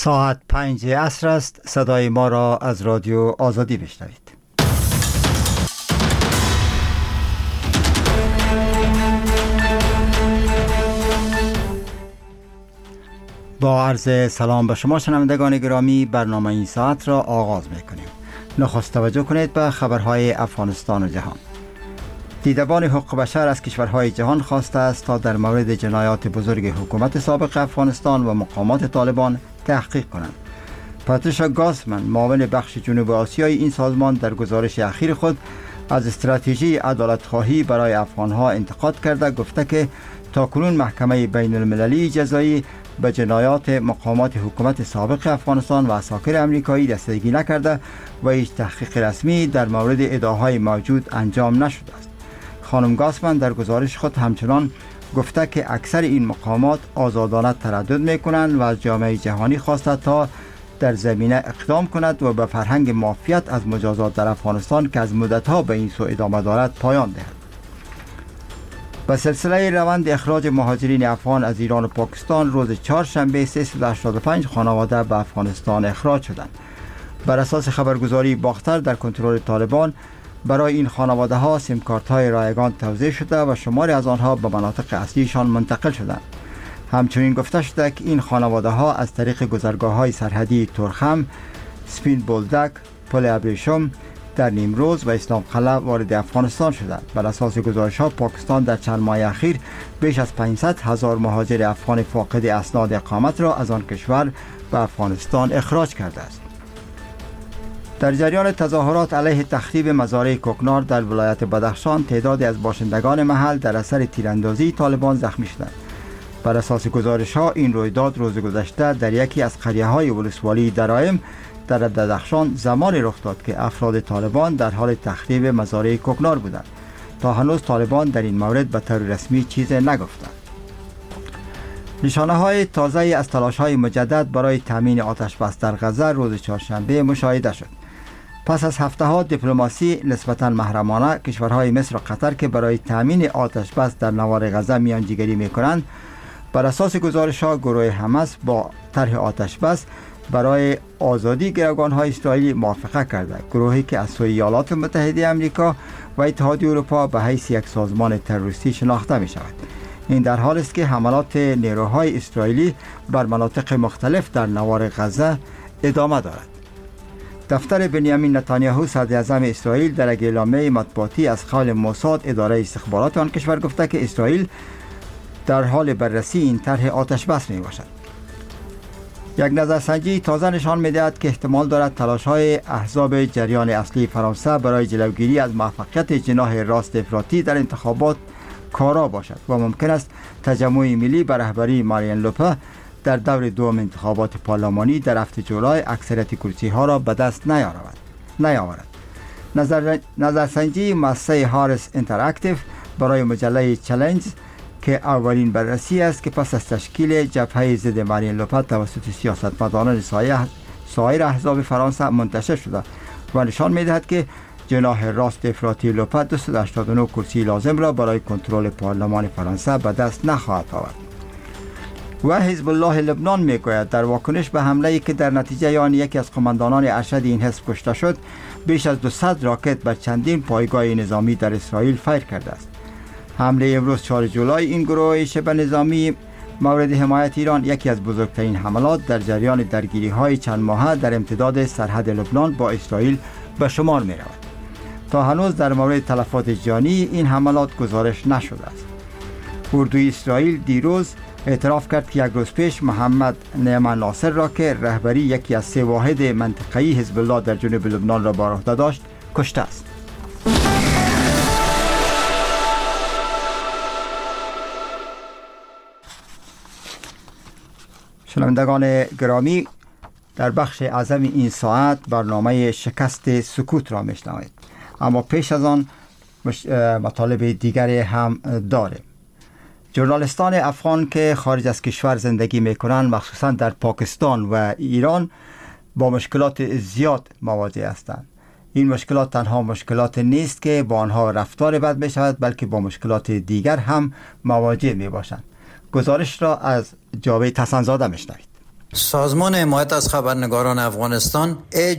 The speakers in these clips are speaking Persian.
ساعت 5 عصر است. صدای ما را از رادیو آزادی بشنوید. با عرض سلام به شما شنوندگان گرامی، برنامه این ساعت را آغاز می‌کنیم. نخست توجه کنید به خبرهای افغانستان و جهان. دیدبان حقوق بشر از کشورهای جهان خواسته است تا در مورد جنایات بزرگ حکومت سابق افغانستان و مقامات طالبان تحقیق کنند. پاتریشا گاسمن، معاون بخش جنوب آسیایی این سازمان، در گزارش اخیر خود از استراتژی عدالت‌خواهی برای افغانها انتقاد کرده گفته که تاکنون محکمه بین المللی جزایی به جنایات مقامات حکومت سابق افغانستان و عساکر امریکایی دستگیری نکرده و هیچ تحقیق رسمی در مورد ادعاهای موجود انجام نشده است. خانم گاسمن در گزارش خود همچنان گفته که اکثر این مقامات آزادانه تردد می‌کنند و از جامعه جهانی خواسته تا در زمینه اقدام کند و به فرهنگ معافیت از مجازات در افغانستان که از مدت‌ها به این سو ادامه دارد پایان دهد. به سلسله روند اخراج مهاجرین افغان از ایران و پاکستان، روز چهارشنبه 385 خانواده به افغانستان اخراج شدند. بر اساس خبرگزاری باختر، در کنترل طالبان برای این خانواده ها سیم کارت های رایگان توزیع شده و شماری از آنها به مناطق اصلیشان منتقل شدند. همچنین گفته شده که این خانواده ها از طریق گذرگاه های سرحدی تورخم، سپین بولدک، پل ابریشم، در نیمروز و اسلام قلعه وارد افغانستان شدند. بر اساس گزارش ها، پاکستان در چند ماه اخیر بیش از 500,000 مهاجر افغان فاقد اسناد اقامت را از آن کشور به افغانستان اخراج کرده است. در جریان تظاهرات علیه تخریب مزارع کوکنار در ولایت بدخشان، تعدادی از باشندگان محل در اثر تیراندازی طالبان زخمی شدند. بر اساس گزارش ها، این رویداد روز گذشته در یکی از قریه های ولسوالی درایم در بدخشان زمانی رخ داد که افراد طالبان در حال تخریب مزارع کوکنار بودند. تا هنوز طالبان در این مورد به طور رسمی چیزی نگفتند. نشانه های تازه از تلاش های مجدد برای تامین آتش بس در غزه روز چهارشنبه مشاهده شد. پس از هفته ها دیپلماسی نسبتاً محرمانه، کشورهای مصر و قطر که برای تامین آتش بس در نوار غزه میانجیگری میکنند، بر اساس گزارش ها گروه حماس با طرح آتش بس برای آزادی گروگان‌های اسرائیلی موافقت کرده. گروهی که از سوی ایالات متحده آمریکا و اتحادیه اروپا به حیث یک سازمان تروریستی شناخته می شود. این در حالی است که حملات نیروهای اسرائیلی بر مناطق مختلف در نوار غزه ادامه دارد. دفتر بنیامین نتانیاهو صدر اعظم اسرائیل در یک اعلامیه مطبوعاتی از قول موساد اداره استخبارات آن کشور گفته که اسرائیل در حال بررسی این طرح آتش بس می باشد. یک نظرسنجی تازه نشان می‌دهد که احتمال دارد تلاش‌های احزاب جریان اصلی فرانسه برای جلوگیری از موفقیت جناح راست افراطی در انتخابات کارا باشد و ممکن است تجمع ملی به رهبری مارین لوپه در دور دوم انتخابات پارلمانی در هفته جولای اکثریت کرسی‌ها را به دست نیاورد. نظرسنجی مؤسسه هارس اینتراکتیو برای مجله چالنج که اولین بررسی است که پس از تشکیل جبهه ضد مارین لوپه توسط سیاستمداران سایر احزاب فرانسه منتشر شده و نشان می‌دهد که جناح راست افراطی لوپه 289 کرسی لازم را برای کنترل پارلمان فرانسه به دست نخواهد آورد. و حزب الله لبنان میگوید در واکنش به حمله‌ای که در نتیجه آن یکی از قماندانان ارشد این حزب کشته شد، بیش از 200 راکت بر چندین پایگاه نظامی در اسرائیل فیر کرده است. حمله امروز 4 جولای این گروه شبه نظامی مورد حمایت ایران یکی از بزرگترین حملات در جریان درگیری‌های چند ماهه در امتداد سرحد لبنان با اسرائیل به شمار می‌رود. تا هنوز در مورد تلفات جانی این حملات گزارش نشده است. اردوی اسرائیل دیروز اعتراف کرد که یک روز پیش محمد نعمان ناصر را که رهبری یکی از 3 واحد منطقه‌ای حزب الله در جنوب لبنان را بر عهده داشت کشته است. شنوندگان گرامی، در بخش اعظم این ساعت برنامه شکست سکوت را میشنوید، اما پیش از آن مطالب دیگری هم داریم. ژورنالیستان افغان که خارج از کشور زندگی میکنند، مخصوصا در پاکستان و ایران، با مشکلات زیاد مواجه هستند. این مشکلات تنها مشکلات نیست که با آنها رفتار بد می شود، بلکه با مشکلات دیگر هم مواجه می باشند. گزارش را از جاوید حسن‌زاده میشنوید. سازمان حمایت از خبرنگاران افغانستان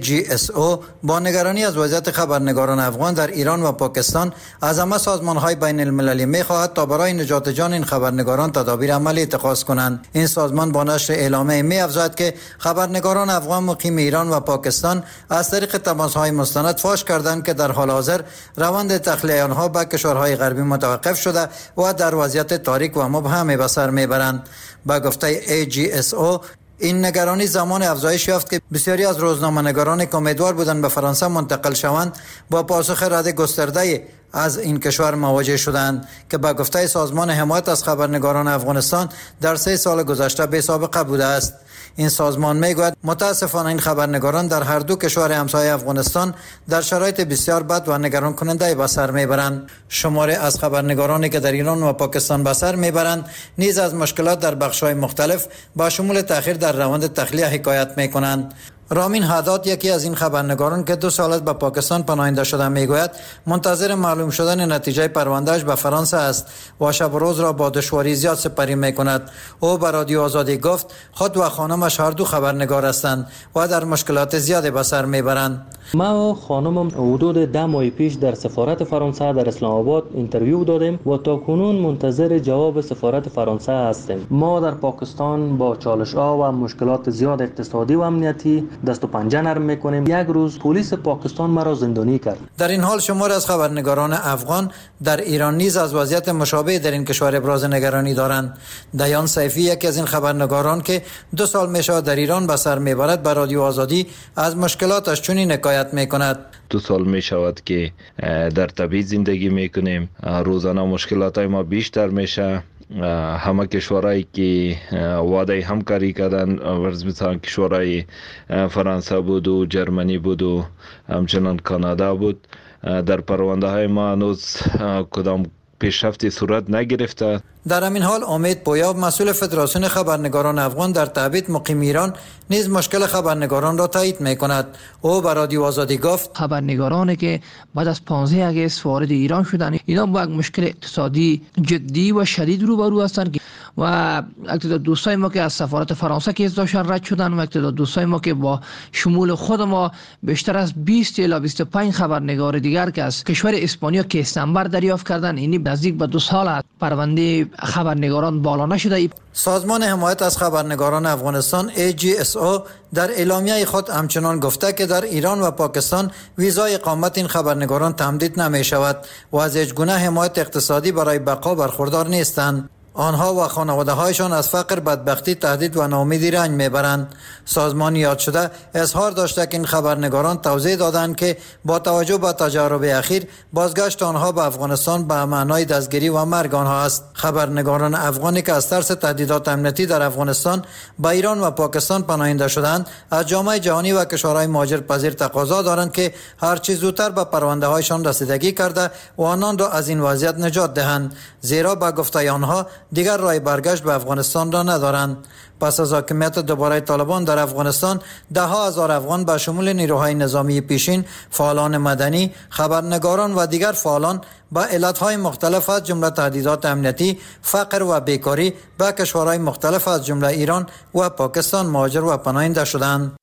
AGSO با نگرانی از وضعیت خبرنگاران افغان در ایران و پاکستان از همه سازمان‌های بین المللی می‌خواهد تا برای نجات جان این خبرنگاران تدابیر عملی اتخاذ کنند. این سازمان با نشر اعلامیه می‌افزاید که خبرنگاران افغان مقیم ایران و پاکستان از طریق تماس‌های مستند فاش کردند که در حال حاضر روند تخلیه آنها به کشورهای غربی متوقف شده و در وضعیت تاریک و مبهم به سر می‌برند. با گفته AGSO این نگرانی زمان افزایش یافت که بسیاری از روزنامه‌نگاران که امیدوار بودند به فرانسه منتقل شوند با پاسخ رد گسترده از این کشور مواجه شدند که با گفته سازمان حمایت از خبرنگاران افغانستان در 3 سال گذشته بی سابقه بوده است. این سازمان میگوید متاسفانه این خبرنگاران در هر دو کشور همسایه افغانستان در شرایط بسیار بد و نگران کننده به سر میبرند. شماری از خبرنگارانی که در ایران و پاکستان به سر میبرند نیز از مشکلات در بخش‌های مختلف با شمول تأخیر در روند تخلیه حکایت میکنند. رامین حداد یکی از این خبرنگاران که 2 سال است به پاکستان پناهنده شده میگوید منتظر معلوم شدن نتیجه پروندهش به فرانسه است و شب و روز را با دشواری زیاد سپری میکند. او به رادیو آزادی گفت خود و خانمش هر دو خبرنگار هستند و در مشکلات زیادی به سر میبرند. ما و خانمم حدود 10 ماه پیش در سفارت فرانسه در اسلام آباد اینترویو دادیم و تا کنون منتظر جواب سفارت فرانسه هستیم. ما در پاکستان با چالش‌ها و مشکلات زیاد اقتصادی و امنیتی دست و پنجه نرم میکنیم. یک روز پلیس پاکستان مرا زندانی کرد. در این حال شمار از خبرنگاران افغان در ایران نیز از وضعیت مشابه در این کشور ابراز نگرانی دارند. دیان سیفی یکی از این خبرنگاران که 2 سال میشه در ایران به سر میبرد به رادیو آزادی از مشکلاتش چنین حکایت میکند. 2 سال می شود که در تبعید زندگی میکنیم. روزانه مشکلات ما بیشتر میشه. همه کشورهایی که وعده همکاری کردن ورز مثلا کشورهای فرانسه بود و جرمنی بود و همچنان کانادا بود، در پرونده های ما هنوز کدام پیشرفتی صورت نگرفته. در همین حال امید پویا مسئول فدراسیون خبرنگاران افغان در تبعید مقیم ایران نیز مشکل خبرنگاران را تایید میکند. او به رادیو آزادی گفت خبرنگارانی که بعد از 15 اگست وارد ایران شدند اینا با یک مشکل اقتصادی جدی و شدید روبرو هستند و اکتداد دوستای ما که از سفارت فرانسه که داشتن رد شدن و اکتداد دوستای ما که با شمول خود ما بیشتر از 20 الی 25 خبرنگار دیگر که از کشور اسپانیا که استنبر دریافت کردن اینی نزدیک به 2 سال است پرونده خبرنگاران بالا نشده. سازمان حمایت از خبرنگاران افغانستان AGSO در اعلامیه خود همچنان گفته که در ایران و پاکستان ویزای اقامت این خبرنگاران تمدید نمی شود و از هیچ گونه حمایت اقتصادی برای بقا برخوردار نیستند. آنها و خانواده هایشان از فقر، بدبختی، تهدید و ناامیدی رنج میبرند. سازمان یاد شده اظهار داشته که این خبرنگاران توضیح دادند که با توجه به تجارب اخیر بازگشت آنها به افغانستان به معنای دستگیری و مرگ آنها است. خبرنگاران افغانی که از ترس تهدیدات امنیتی در افغانستان به ایران و پاکستان پناهنده شدند از جامعه جهانی و کشورهای مهاجرپذیر تقاضا دارند که هر چه زودتر به پرونده هایشان رسیدگی کرده و آنان را از این وضعیت نجات دهند، زیرا به گفته آنها دیگر راه برگشت به افغانستان را ندارند. پس از حاکمیت دوباره طالبان در افغانستان 10,000 افغان به شمول نیروهای نظامی پیشین، فعالان مدنی، خبرنگاران و دیگر فعالان با علتهای مختلف از جمله تهدیدات امنیتی، فقر و بیکاری به کشورهای مختلف از جمله ایران و پاکستان مهاجر و پناهنده شدند.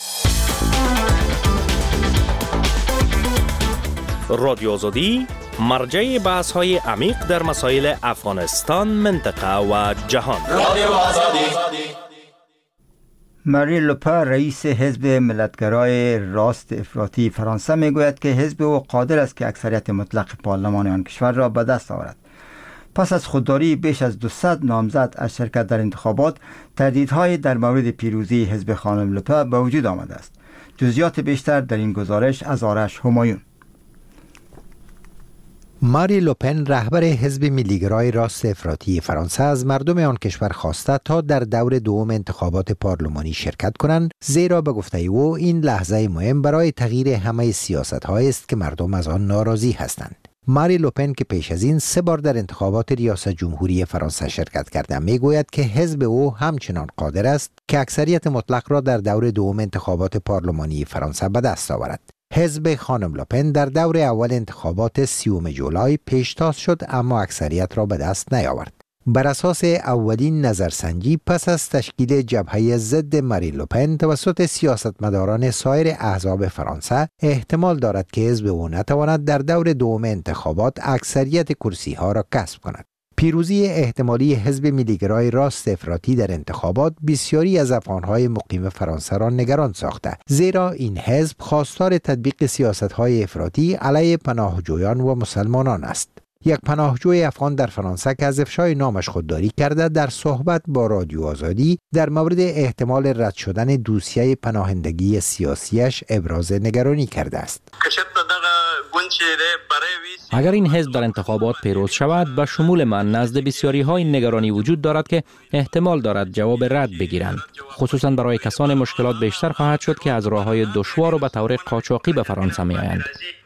رادیو آزادی مرجع بحث های عمیق در مسائل افغانستان، منطقه و جهان. رادیو آزادی. ماری لوپن رئیس حزب ملتگرای راست افراطی فرانسه میگوید که حزب او قادر است که اکثریت مطلق پارلمان آن کشور را به دست آورد. پس از خودداری بیش از 200 نامزد از شرکت در انتخابات، تهدیدهای در مورد پیروزی حزب خانم لوپن به وجود آمده است. جزئیات بیشتر در این گزارش از آرش همایون. ماری لوپن رهبر حزب ملیگرای راست افراطی فرانسه از مردم آن کشور خواسته تا در دور دوم انتخابات پارلمانی شرکت کنند، زیرا به گفته او این لحظه مهم برای تغییر همه سیاست‌هایی است که مردم از آن ناراضی هستند. ماری لوپن که پیش از این 3 بار در انتخابات ریاست جمهوری فرانسه شرکت کرده میگوید که حزب او همچنان قادر است که اکثریت مطلق را در دور دوم انتخابات پارلمانی فرانسه به دست آورد. حزب خانم لوپن در دور اول انتخابات 30 جولای پیشتاز شد اما اکثریت را به دست نیاورد. بر اساس اولین نظرسنجی پس از تشکیل جبهه ضد ماری لوپن توسط سیاستمداران سایر احزاب فرانسه، احتمال دارد که حزب او نتواند در دور دوم انتخابات اکثریت کرسی‌ها را کسب کند. پیروزی احتمالی حزب ملیگرای راست افراطی در انتخابات بسیاری از افغان‌های مقیم فرانسه را نگران ساخته، زیرا این حزب خواستار تطبیق سیاست‌های افراطی علیه پناهجویان و مسلمانان است. یک پناهجوی افغان در فرانسه که از افشای نامش خودداری کرده در صحبت با رادیو آزادی در مورد احتمال رد شدن دوسیه پناهندگی سیاسیش ابراز نگرانی کرده است. اگر این حزب در انتخابات پیروز شود، به شمول من نزد بسیاری های نگرانی وجود دارد که احتمال دارد جواب رد بگیرند، خصوصا برای کسان مشکلات بیشتر خواهد شد که از راه‌های دشوار و به طور قاچاقی به فرانسه می‌آیند.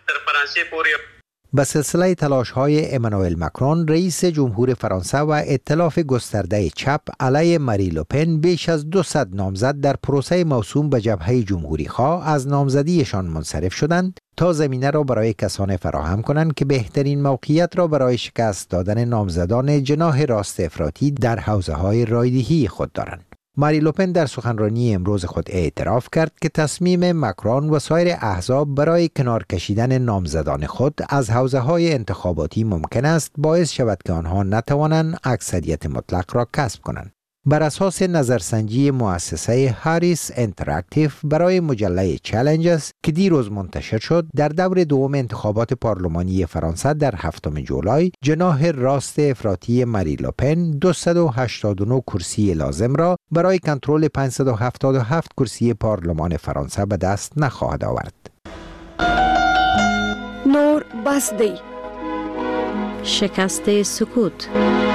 به سلسله تلاش‌های امانوئل مکرون رئیس جمهور فرانسه و ائتلاف گسترده چپ علیه ماری لوپن بیش از 200 نامزد در پروسه موسوم به جبهه جمهوری‌خواه از نامزدیشان منصرف شدند تا زمینه را برای کسان فراهم کنند که بهترین موقعیت را برای شکست دادن نامزدان جناح راست افراطی در حوزه‌های رایدهی خود دارند. ماری لوپن در سخنرانی امروز خود اعتراف کرد که تصمیم مکرون و سایر احزاب برای کنار کشیدن نامزدان خود از حوزه‌های انتخاباتی ممکن است باعث شود که آنها نتوانند اکثریت مطلق را کسب کنند. بر اساس نظرسنجی مؤسسه هاریس اینتراکتیو برای مجله چالنجز که دیروز منتشر شد، در دور دوم انتخابات پارلمانی فرانسه در 7 جولای جناح راست افراطی ماری لوپن 289 کرسی لازم را برای کنترل 577 کرسی پارلمان فرانسه به دست نخواهد آورد. نور بسدی شکست سکوت.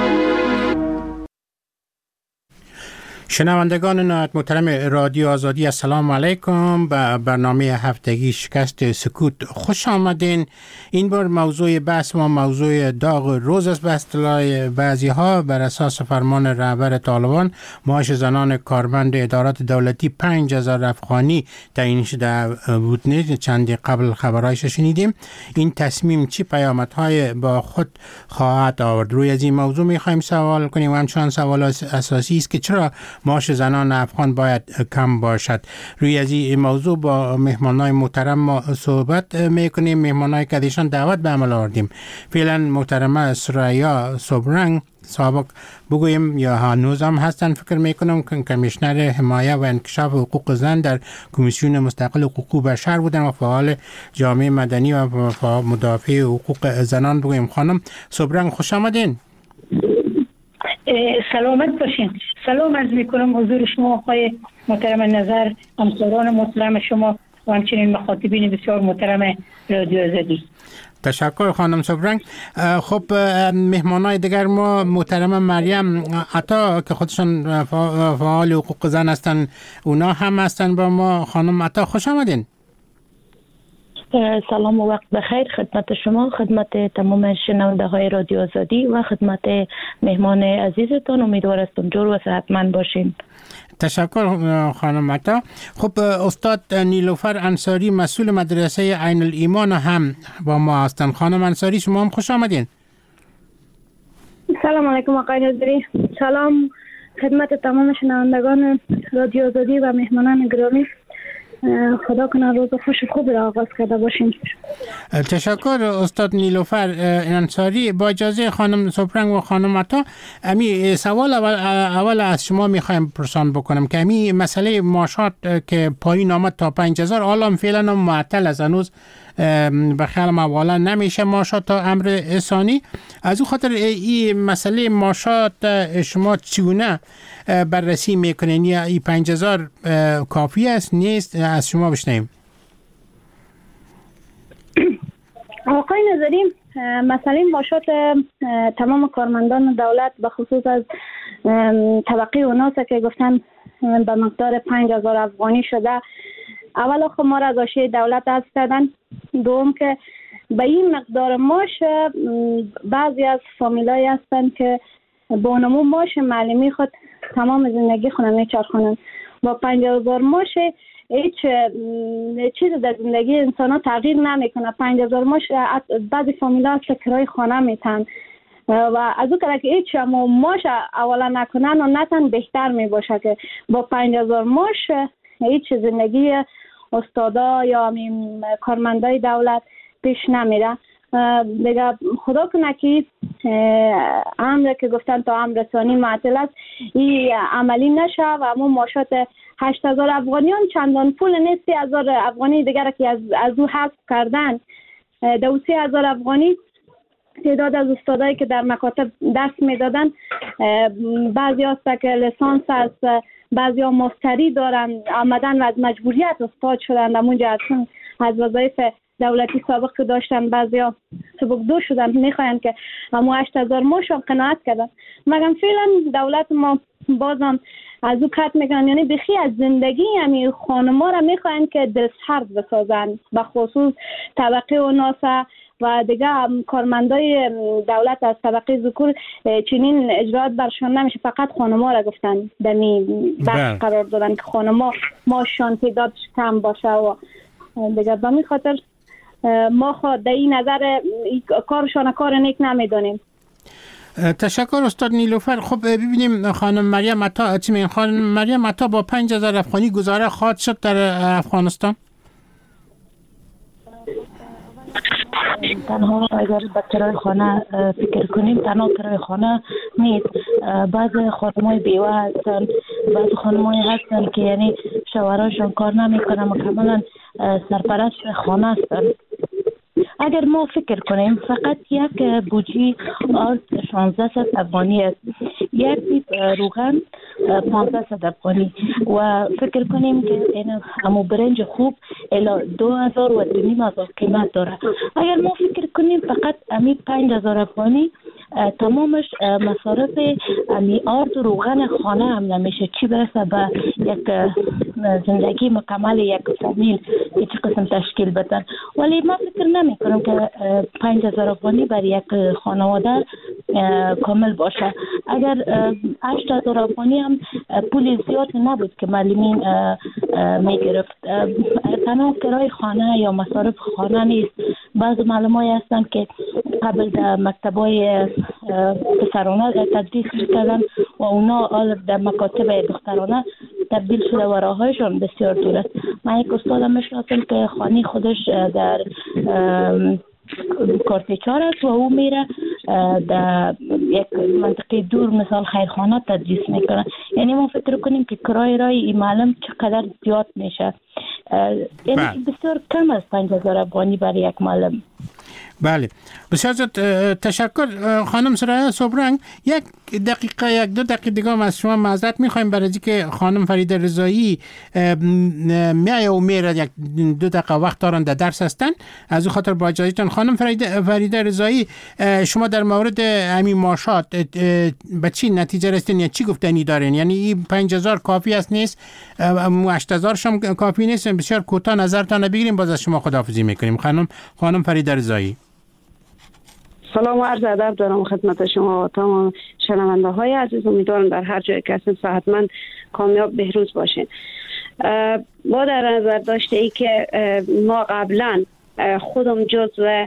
شنوندگان نهایت محترم رادیو آزادی، السلام علیکم. به برنامه هفتگی شکست سکوت خوش آمدین. این بار موضوع بحث ما موضوع داغ روز است. به اصطلاح بعضی ها بر اساس فرمان رهبر طالبان معاش زنان کارمند ادارات دولتی 5000 افغانی تعیین شده بود. چندی قبل خبرایش شنیدیم. این تصمیم چی پیامدهای با خود خواهد آورد؟ روی از این موضوع میخوایم سوال کنیم و همچنان سوال اساسی است که چرا معاش زنان افغان باید کم باشد. روی از این موضوع با مهمانای محترم ما صحبت میکنیم، مهمانای که دیشان دعوت به عمل آوردیم. فعلا محترمه سریا صبرنگ سابق بگویم یا هنوز هم هستن فکر میکنم که کمیشنر حمایه و انکشاف حقوق زن در کمیسیون مستقل حقوق بشر بودن و فعال جامعه مدنی و مدافع حقوق زنان. بگویم خانم صبرنگ خوش آمدین. سلامت باشین. سلام عرض میکنم حضور شما آقای محترم نظر، همکاران محترم شما و همچنین مخاطبین بسیار محترم رادیو آزادی. تشکر خانم صبرنگ. خب مهمانای دیگر ما محترم مریم عطا که خودشان فعال حقوق زن هستن، اونا هم هستن با ما. خانم عطا خوش آمدین. سلام و وقت بخیر خدمت شما، خدمت تمام شنونده های رادیو آزادی و خدمت مهمان عزیزتان. امیدوار هستم جور و صحتمند باشین. تشکر خانم عطا. خب استاد نیلوفر انصاری مسئول مدرسه عین الایمان هم با ما هستن. خانم انصاری شما هم خوش آمدین. سلام علیکم آقای نظری. سلام خدمت تمام شنوندگان رادیو آزادی و مهمانان گرامی. خدا کنه روز خوب را آغاز کرده باشیم. تشکر استاد نیلوفر انصاری. با اجازه خانم صبرنگ و خانم عطا، امی سوال اول از شما میخوایم پرسان بکنم که امی مسئله معاشات که پایین آمد تا 5000 حالا فعلا معطل از هنوز به خیال موالا نمیشه معاشات تا امر ثانی. از او خاطر این مسئله معاشات شما چگونه بررسی میکنین؟ یا این 5000 کافی است نیست؟ از شما بشنویم. آقای نظری، مسئله معاشات تمام کارمندان دولت به خصوص از طبقه اوناس که گفتن به مقدار 5000 افغانی شده، اول خب ما را از حاشیه دولت حذف کردن. دوم که به این مقدار معاش بعضی از فامیلایی هستن که با نمو معاش معلمی خود تمام زندگی خونه میچرخونن. با 5000 معاش هیچ چیز در زندگی انسان ها تغییر نمیکنه. 5000 معاش بعضی فامیلا هست که کرای خانه میتن. و از اون که هیچ ماش اولا نکنن و نتن بهتر می باشه که با 5000 ماش هیچ زندگی استادا یا کارمندای دولت پیش نمیره. دیگه خدا کنه که امر که گفتن تا امر ثانی معطل است این عملی نشه و اما ماشات 8000 افغانیان چندان پول نیست. 3000 افغانی دیگر که از او حذف کردن 3000 افغانی تعداد از استادایی که در مکاتب درس میدادن بعضی هست که لیسانس است، بعضی ها ماستری دارن آمدن و از مجبوریت استاد شدن همونجا از وظایف دولتی سابق که داشتن بعضی ها سبکدو شدن میخواین که همو 8000 ماش هم قناعت کردن. مگم فعلا دولت ما بازم از او کت میکنن، یعنی بخی از زندگی یعنی خانما را میخواین که دلسرد بسازن به خصوص طبقه اوناسا و دیگه کارمندای دولت از طبقه ذکور چنین اجرات برشان نمیشه. فقط خانما را گفتن دمی بخش قرار دادن که خانما ماشان تعدادش کم باشه و دیگه به می خاطر ما خود در این نظر کارشان کار نیک نمیدونیم. تشکر استاد نیلوفر. خب ببینیم خانم مریم عطا با 5000 افغانی گزاره خواهد شد در افغانستان؟ تنها اگر به کرای خانه فکر کنیم تنها کرای خانه نیست. بعض خانمای بیوه هستن، بعض خانمای هستن که یعنی شوهراشون کار نمیکنن مکملا سرپرست خانه هستن. اگر ما فکر کنیم فقط یک بوجی آرد 1600 افغانی است، یک دیب روغن 1500 افغانی و فکر کنیم که این همو برنج خوب الا 2000 و 2500 قیمت داره. اگر ما فکر کنیم فقط امی 5000 افغانی تمامش مصارف امی آرد و روغن خانه هم نمیشه، چی برسه به یک زندگی مکمل یک فامیل که چه قسم تشکیل بدن. ولی ما فکر نمی کنم که 5000 افغانی بر یک خانواده کامل باشه. اگر 8000 افغانی هم پول زیاد نبود که معلمین میگرفت. تنها کرای خانه یا مصارف خانه نیست. بعض معلمای هستن که قبل در مکتبای پسرانه تدریس کردن و اونا در مکاتب دخترانه تبدیل شده و راهایشون بسیار دور است. من یک استادم میشناسم که خانه خودش در کارتیچار است و او میره در یک منطقه دور مثال خیرخانه تدریس میکنه. یعنی ما فکر کنیم که کرای رای این معلم چقدر زیاد میشه. یعنی بسیار کم است 5000 افغانی برای یک معلم. بله بسیار زیاد تشکر خانم سرایه صبرنگ. یک دو دقیقه دیگه از شما معذرت میخوایم برای اینکه خانم فریده رضایی میایه و میره یک 2 دقیقه وقت دارن در درس هستن، از اون خاطر با اجازهتون. خانم فریده رضایی شما در مورد همین ماشات به چی نتیجه رسیدین یا چی گفتنی دارین؟ یعنی این 5000 کافی است نیست؟ 8000 شم کافی نیست؟ بسیار کوتاه نظرتان بگیریم باز از شما خداحافظی میکنیم. خانم فریده رضایی. سلام و عرض ادب دارم خدمت شما و تمام شنونده های عزیز. امیدوارم در هر جای که هستین صحتمند کامیاب بهروز باشین. با در نظر داشته ای که ما قبلا خودم جزو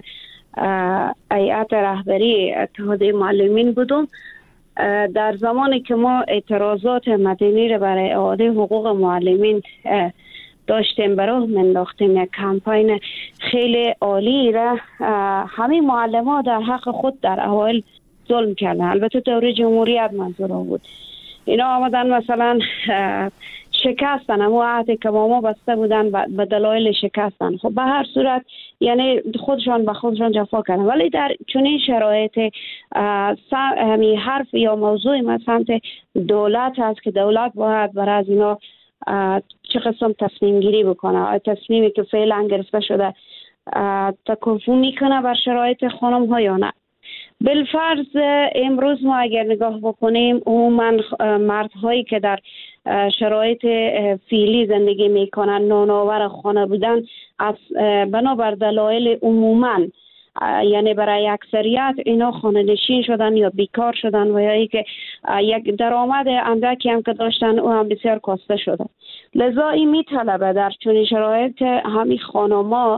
هیئت رهبری اتحادیه معلمین بودم. در زمانی که ما اعتراضات مدنی را برای اعاده حقوق معلمین داشتیم برای منداختیم یک کمپاین خیلی عالی را همه معلمان در حق خود در اوایل ظلم کردن. البته دوره جمهوریت منظورم بود. اینا آمدن مثلا شکستن اما عهدی که با ما بسته بودن به دلایل شکستن. خب به هر صورت یعنی خودشان به خودشان جفا کردن. ولی در چنین شرایط همین حرف یا موضوع ما سمت دولت هست که دولت باید برای از اینا چه قسم تصمیم گیری بکنه. تصمیمی که فعلا گرفته شده تکفو میکنه بر شرایط خانم ها یا نه. بالفرض امروز ما اگر نگاه بکنیم عموما مردهایی که در شرایط فعلی زندگی میکنن نانآور خانه بودن از بنابر دلایل عموما یعنی برای اکثریت اینا خانه نشین شدن یا بیکار شدن و یا که یک درآمد اندکی هم که داشتن او هم بسیار کاسته شده. لذا این میطلبه در چنین شرایط همین خانما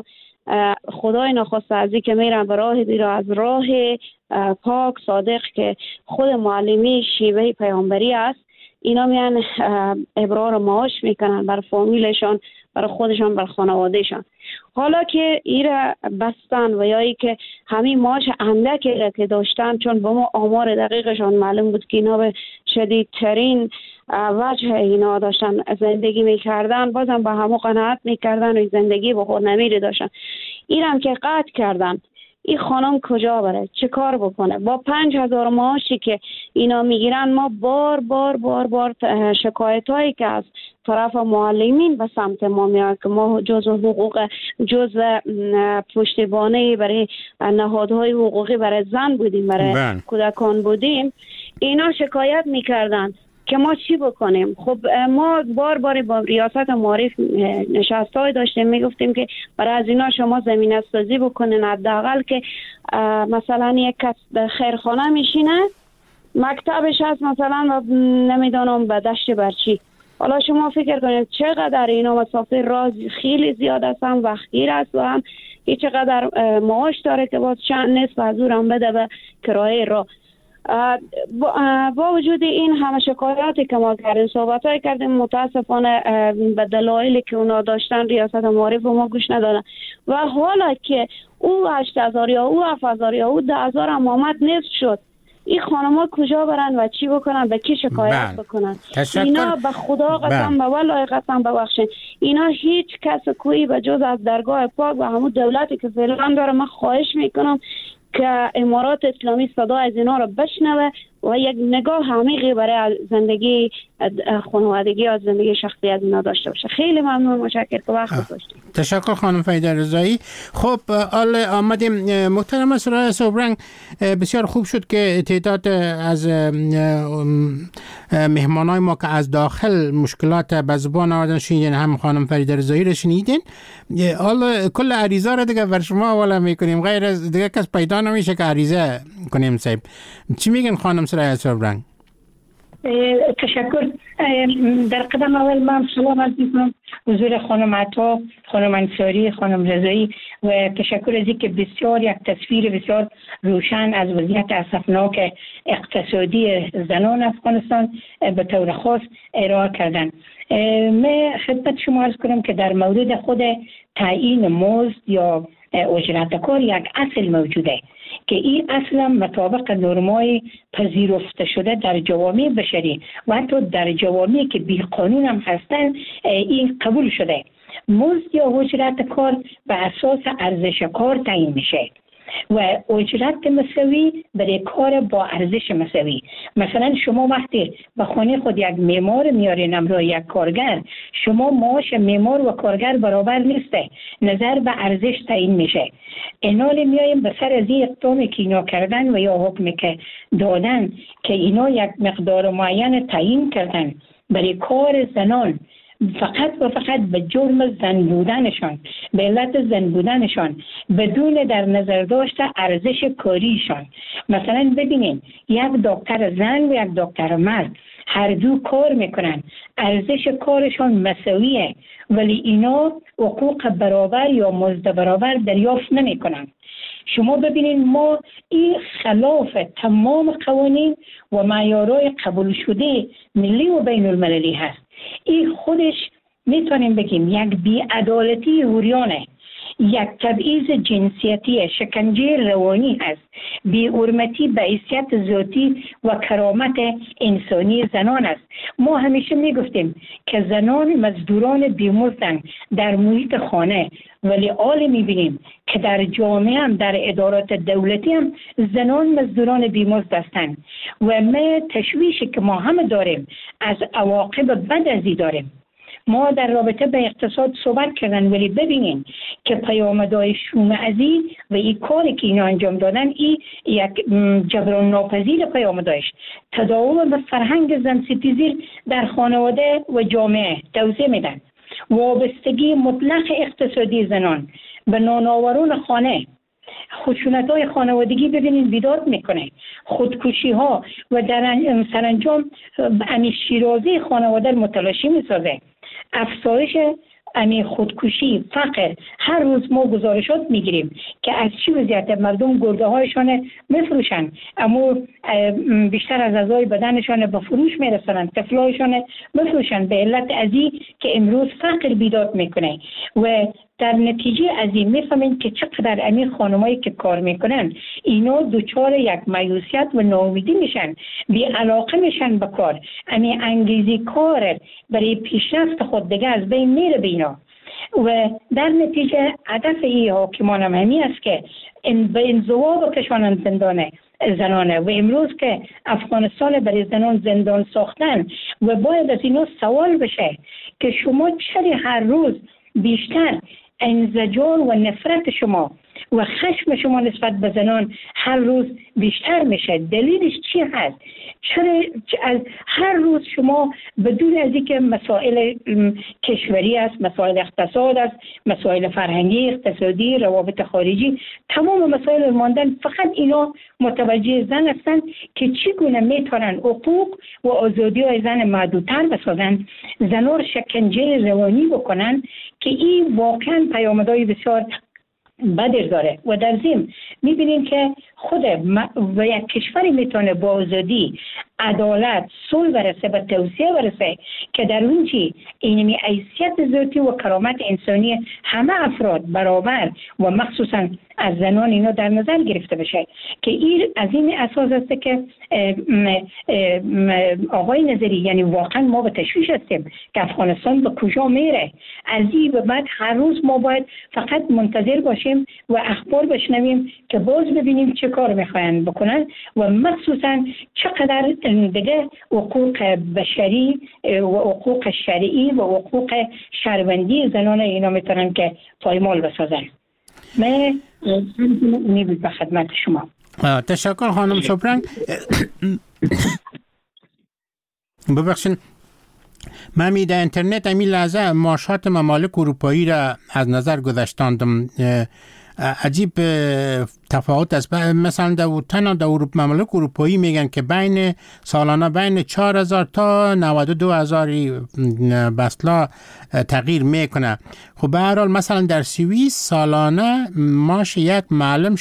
خدای نخواسته از که میرن به راه دیره از راه پاک صادق که خود معلمی شیوه پیامبری است، اینا میان ابرار معاش میکنن بر فامیلشان، برای خودشان، بر خانوادهشان. حالا که ایره بستن و یا ای که همین معاش اندکی را که داشتن، چون به ما آمار دقیقشان معلوم بود که اینا به شدیدترین وجه اینا داشتن زندگی میکردن، بازم با همو قناعت میکردن و زندگی به خود نمیری داشتن. اینم که قطع کردن، این خانم کجا بره؟ چه کار بکنه؟ با 5,000 معاشی که اینا میگیرن، ما بار بار بار بار شکایت هایی که از طرف معلمین به سمت ما میاد که ما جزء حقوق، جزء پشتیبانی برای نهادهای حقوقی برای زن بودیم، برای کودکان بودیم، اینا شکایت میکردن که ما چی بکنیم. خب ما بار بار با ریاست معارف نشستای داشتیم، میگفتیم که برای از اینا شما زمینه سازی بکنین، حداقل که مثلا یک کس به خیرخانه میشینه، مکتبش هست مثلا نمیدانم به دشت برچی، حالا شما فکر کنید چقدر اینا مسافر راه خیلی زیاد هستن، وقتگیر است و هم چقدر معاش داره که باز چند نصف از اون هم بده به کرایه راه. با وجود این همه شکایاتی که ما کردیم، صحبت‌های کردیم، متاسفانه به دلایلی که اونا داشتن ریاست معارف ما گوش ندادن و حالا که او 8,000 یا او 7,000 یا او 10,000 هم آمد نصف شد، این خانم‌ها کجا برن و چی بکنن؟ به کی شکایت بکنن؟ اینا به خدا قسم به والله قسم ببخشید، اینا هیچ کس کوئی به جز از درگاه پاک و همون دولتی که فعلا داره، من خواهش میکنم که امارات اسلامی صدا از اینا رو بشنوه و یک نگاه عمیقی برای زندگی خانوادگی از زندگی شخصی از اینا داشته باشه. خیلی ممنون، متشکرم که وقت گذاشتید. تشکر خانم فریده رضایی. خب آمدیم محترم سرای صبرنگ، بسیار خوب شد که تعداد از مهمانای ما که از داخل مشکلات به زبان آوردن شنیدین، هم خانم فریده رضایی رو شنیدین. حالا کل عریضه رو دیگه بر شما حواله میکنیم، غیر از دیگه کس پیدا نمیشه که عریضه کنیم. صاحب چی میگن خانم سرای صبرنگ؟ تشکر. در قدم اول من سلام عرض میکنم حضور خانم عطا، خانم انصاری، خانم رضایی و تشکر از اینکه بسیار یک تصویر بسیار روشن از وضعیت اسفناک اقتصادی زنان افغانستان به طور خاص ارائه کردن. من خدمت شما عرض کنم که در مورد خود تعیین مزد یا اجرت کار یک اصل موجوده که این اصلا مطابق نرمای پذیرفته شده در جوامع بشری و حتی در جوامعی که بی قانون هم هستن این قبول شده. مزد یا اجرت کار به اساس ارزش کار تعیین میشه و اجرت مساوی برای کار با ارزش مساوی. مثلا شما وقتی به خانه خود یک معمار میارین همراه یک کارگر، شما معاش معمار و کارگر برابر نیسته، نظر به ارزش تعیین میشه. اینال میایم به سر از این اقدامی که اینا کردن و یا حکمی که دادن که اینا یک مقدار معین تعیین کردن برای کار زنان، فقط و فقط به جرم زن بودنشان، به علت زن بودنشان، بدون در نظر داشته ارزش کاریشان. مثلا ببینین یک دکتر زن و یک دکتر مرد هر دو کار میکنن، ارزش کارشان مساویه، ولی اینا حقوق برابر یا مزد برابر دریافت نمیکنن. شما ببینین ما این خلاف تمام قوانین و معیارهای قبول شده ملی و بین المللی هست. این خودش میتونیم بگیم یک بی‌عدالتی حریانه، یک تبعیض جنسیتی، شکنجه روانی هست، بی‌حرمتی به حیثیت ذاتی و کرامت انسانی زنان است. ما همیشه میگفتیم که زنان مزدوران بی‌مزدن در محیط خانه، ولی حال میبینیم که در جامعه هم در ادارات دولتی هم زنان مزدوران بی‌مزد هستند و ما تشویشی که ما هم داریم از عواقب بد از این داریم. ما در رابطه به اقتصاد صحبت کردن، ولی ببینین که پیامدهای شومعزی و این کاری که اینا انجام دادن، این یک جبران ناپذیر پیامدهایش تداوم به فرهنگ زن ستیزی در خانواده و جامعه توضیح میدن. وابستگی مطلق اقتصادی زنان به نانآوران خانه، خشونت‌های خانوادگی ببینید بیداد میکنه، خودکشی ها و در سرانجام امیش شیرازی خانواده متلاشی میسازه، افزایش امی خودکشی، فقر، هر روز ما گزارشات میگیریم که از چی وضعیت مردم گرده هایشان میفروشن، اما بیشتر از اعضای بدنشان به فروش میرسونن، طفلایشان میفروشن به علت ازی که امروز فقر بیداد میکنه و در نتیجه از این میفهمین که چقدر امی خانمایی که کار میکنن اینا دوچار یک مایوسیت و ناامیدی میشن، بی علاقه میشن به کار، امی انگیزی کار برای پیشرفت خود دیگه از بین میره بینا و در نتیجه هدف ای حاکمان هم همی است که به انزوا بکشانن زنانه و امروز که افغانستان برای زنان زندان ساختن و باید از اینا سوال بشه که شما چرا هر روز بیشتر انزجار و نفرت شما و خشم شما نسبت به زنان هر روز بیشتر میشه؟ دلیلش چی هست؟ چرا از هر روز شما بدون از اینکه مسائل کشوری است، مسائل اقتصاد است، مسائل فرهنگی، اقتصادی، روابط خارجی، تمام مسائل ماندن، فقط اینا متوجه زن هستند که چگونه میتونن حقوق و آزادی های زن محدودتر بسازن، زنان شکنجه روانی بکنن که این واقعا پیامدهای بسیار بدر داره. و در ضمن میبینیم که خود و یک کشوری میتونه با آزادی، عدالت، صلح برسه، به توسعه برسه که در اونجی اینمی حیثیت ذاتی و کرامت انسانی همه افراد برابر و مخصوصا از زنان اینا در نظر گرفته بشه که این از این اساس است که آقای نظری، یعنی واقعا ما به تشویش هستیم که افغانستان به کجا میره. از این به بعد هر روز ما باید فقط منتظر باشیم و اخبار بشنویم که باز ببینیم چه کار میخواین بکنن و مخصوصا چقدر دیگه حقوق بشری و حقوق شرعی و حقوق شهروندی زنان اینا میتونن که پایمال بسازن. من میبود به خدمت شما. تشکر خانم شبرنگ. ببخشید من می در اینترنت امی لحظه معاشات ممالک اروپایی را از نظر گذاشتاندم. عجیب تفاوت است. مثلا در ممالک اروپایی میگن که بین سالانه بین 4,000 تا 92,000 بسلا تغییر میکنه. خب به هر حال مثلا در سوئیس سالانه معاش یک معلم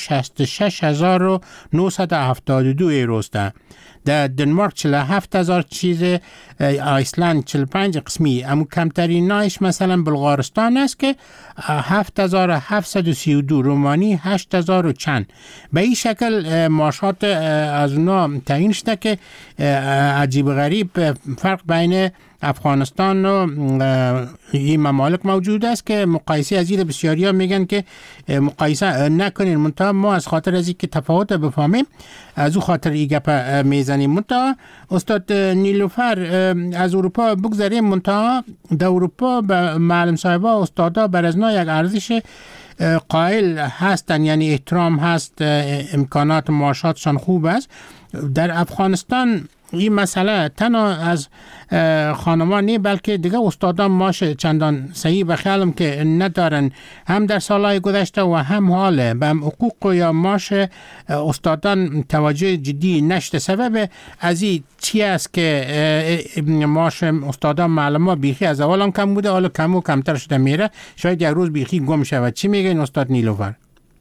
66,972 ایروست. در دنمارک 47,000 چیز، آیسلند 45 قسمی. اما کمترین نایش مثلا بلغارستان است که 7,732، رومانی 8,000 و چند. به این شکل معاشات از اونا تعیین شده که عجیب غریب فرق بین افغانستان و این ممالک موجود است که مقایسه از این بسیاری ها میگن که مقایسه نکنین، منتها ما از خاطر از این که تفاوت بفهمیم از او خاطر این گپ میزنیم. منتها استاد نیلوفر از اروپا بگذاریم، منتها در اروپا به معلم صاحبا استادا بر از یک ارزش قائل هستن، یعنی احترام هست، امکانات معاشاتشان خوب است. در افغانستان این مسئله تنها از خانمان نه بلکه دیگه استادان معاش چندان صحیح به خیالم که ندارن، هم در سالهای گذشته و هم حاله به حقوق یا معاش استادان توجه جدی نشده. سبب از این چی است که معاش استادان معلمان بیخی از اول هم کم بوده، حالا کم و کمتر شده میره، شاید یک روز بیخی گم شود؟ چی میگه این استاد نیلوفر؟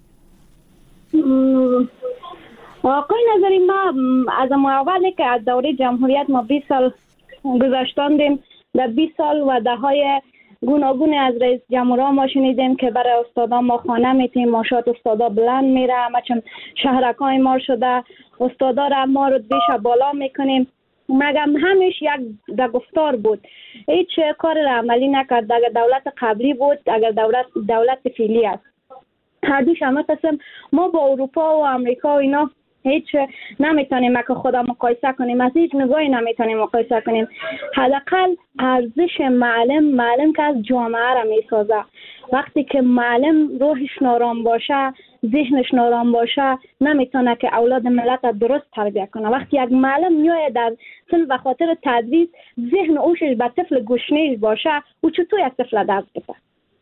آقای نظری، ما از اولی که از دوره جمهوریت ما 20 سال گذاشتاندیم، در 20 سال و دههای گوناگون از رئیس جمهور ما شنیدیم که برای استادا ما خانه میتیم، معاشات استادا بلند میره، همچون شهرکای ما شده، استادا را ما رو بیش بالا میکنیم. مگم همیش یک گفتار بود، هیچ کار را عملی نکرد. اگر دولت قبلی بود، اگر دولت فعلی است، هر دوش همه قسم ما با اروپا و امریکا و اینا هیچ نمیتونیم که خدا مقایسه کنیم، از هیچ نگاهی نمیتونیم مقایسه کنیم. حداقل ارزش معلم که از جامعه را میسازه. وقتی که معلم روحش نارام باشه، ذهنش نارام باشه، نمیتونه که اولاد ملت را درست تربیت کنه. وقتی یک معلم میایه در صنف و خاطر تدریس ذهن اوشش به طفل گشنه‌ای باشه، او چطور یک طفل درس بده؟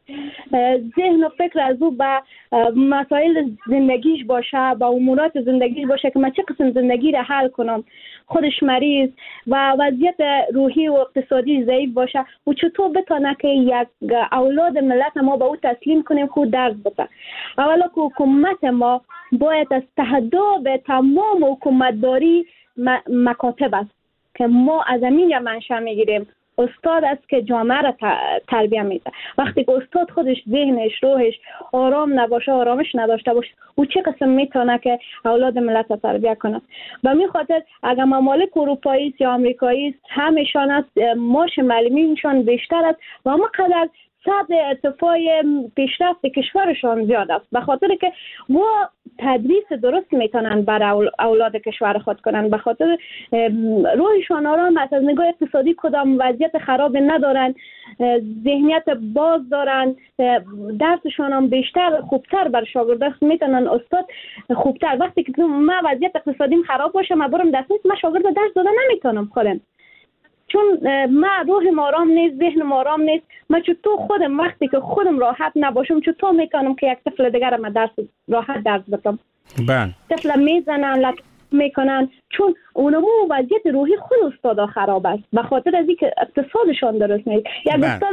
ذهن و فکر از او به مسائل زندگیش باشه، به امورات زندگیش باشه که من چه قسم زندگی را حل کنم. خودش مریض و وضعیت روحی و اقتصادی ضعیف باشه و چطور بتونه که یک اولاد ملت ما به او تسلیم کنیم خود درس بده. اولا که حکومت ما باید از تهداب تمام حکومتداری مکاتب است که ما از اینجا منشأ میگیریم. استاد است که جامعه را تربیت میده. وقتی که استاد خودش ذهنش روحش آرام نباشه، آرامش نداشته باشه، او چه قسم میتونه که اولاد ملت را تربیت کنه؟ به می خاطر اگر ممالک اروپایی یا آمریکایی همشان است معاش معلمینشان بیشتر است و همقدر سطح ارتفاع پیشرفت کشورشان زیاد است، به خاطر که و تدریس درست میتونن برای اولاد کشور خود کنن، به خاطر روحشان آرام است، از نگاه اقتصادی کدام وضعیت خراب ندارن، ذهنیت باز دارن، درسشان هم بیشتر خوبتر بر شاگردان میتونن استاد خوبتر. وقتی که من وضعیت اقتصادیم خراب باشه من برم درس نیست، من شاگرد درس دادن نمیتونم خودم، چون من روحم آرام نیست، ذهنم آرام نیست. من چطور خودم وقتی که خودم راحت نباشم چطور میتونم که یک طفل دیگر من راحت درس بدم؟ طفل میزنن میکنن چون اونمو وضعیت روحی خود استادا خراب است، به خاطر از اینکه اقتصادشان درست نیست. یک استاد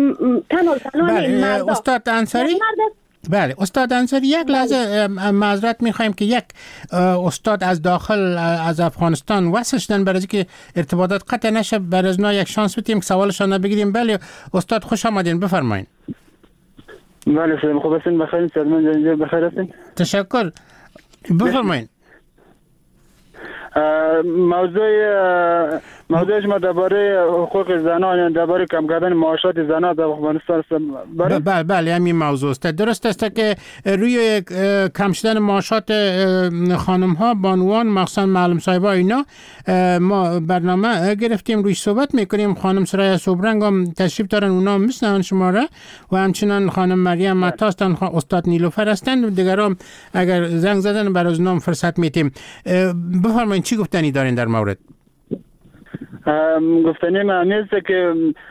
تنها استاد انصاری بله استاد انصاری یک لحظه معذرت میخوایم که یک استاد از داخل از افغانستان وصل شدن برای اینکه ارتباطات قطع نشه، برای از یک شانس بدیم که سوالشان بگیریم. بله استاد خوش آمدین، بفرمایید. بله سلام، خوب هستین؟ بخیر سلمان، بخیر هستین؟ تشکر، بفرمایید. موضوع شما درباره حقوق زنان، درباره کم کردن معاشات زنان در افغانستان است. بله همین موضوع است. درست است که روی کم شدن معاشات خانم ها، بانوان، مخصوصا معلم صاحبا اینا ما برنامه گرفتیم روی صحبت میکنیم. خانم سرای صبرنگ هم تشریف دارن، اونا میشنون شما را، و همچنان خانم مریم متا هستن، استاد نیلوفر هستن، دیگران اگر زنگ زدن برای اونام فرصت میتیم. بفرمایید چی گفتنی دارین در مورد؟ گفتنی من است که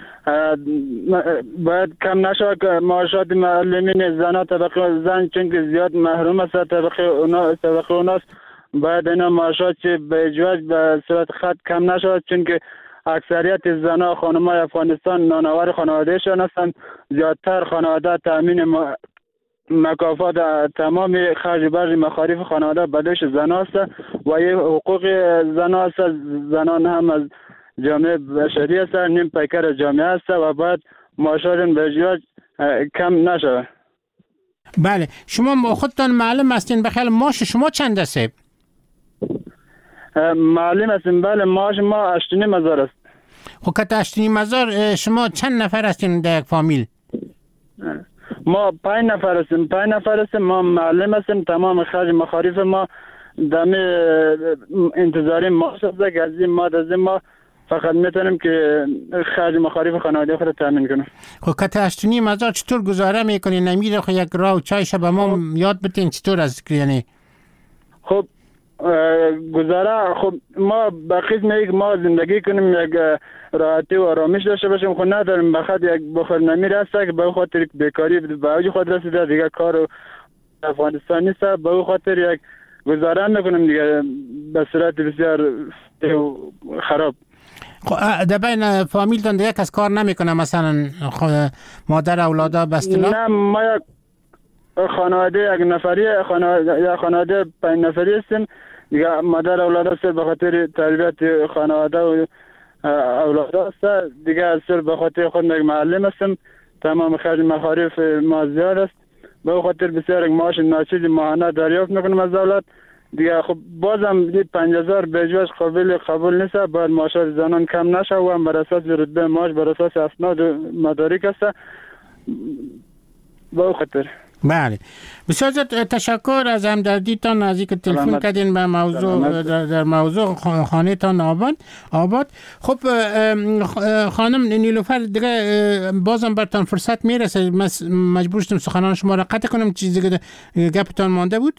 باید کم نشه که معاشات معلمین زنان، طبقه زن چون که زیاد محروم است، طبقه اوناست، باید اینا معاشات به اجواج به صورت خط کم نشه، چون که اکثریت زنان خانمای افغانستان نانآور خانوادهشان هستند. زیادتر خانواده تامین مکافات تمام خرج برج مصارف خانواده به دوش زنان است و یه حقوق زنان است. زنان هم از جامعه بشری است، نیم پیکر جامعه است و باید معاشات به ازدواج کم نشود. بله شما خودتان معلم هستین، بخیر معاش شما چند است؟ معلم هستیم، بله معاش ما 8,500 است. خب که 8,500 شما چند نفر هستین در یک فامیل؟ ما 5 نفر هستیم. ما معلم هستیم، تمام خرج مصارف ما دم انتظاری ما است که از این ما فقط میتونیم که خرج مصارف خانواده خود تامین کنیم. خب که 8,500 چطور گزاره میکنین؟ نمیره خب یک راه چای شب ما یاد بتین چطور از یعنی؟ خب گزاره خب ما بخیز میگه ما زندگی کنیم یک راحتی و آرامش داشته باشیم، خب نداریم. بخاطر یک بخورنمی رسته که به خاطر بیکاری به اوج خود رسیده، دیگه کار افغانستان نیست، به خاطر یک گزاره میکنیم دیگه به صورت بسیار خراب. خب در بین فامیلتون دیگه کس کار نمیکنه، مثلا مادر اولادا بستلا؟ نه ما یک خانواده یک نفری، خانواده 5 نفری هستیم دیگه. مادر اولاد است به خاطر تربیت خانواده و اولاد است دیگه. سر به خاطر خود یک معلم هستم، تمام خرج مصارف ما زیاد است، به خاطر بسیار معاش ناچیز ماهانه دریافت میکنم از دولت دیگه. خب بازم 5000 به جواز قابل قبول نیست، باید معاشات زنان کم نشه و بر اساس رتبه معاش بر اساس اسناد مدارک است به خاطر. بله بسیار تشکر از همدردیتان، از اینکه تلفن کردین به موضوع در موضوع خانه تان آباد. خب خانم نیلوفر دیگه بازم برتان فرصت میرسه، مجبور شدم سخنان شما را قطع کنم. چیزی که گپتان مانده بود؟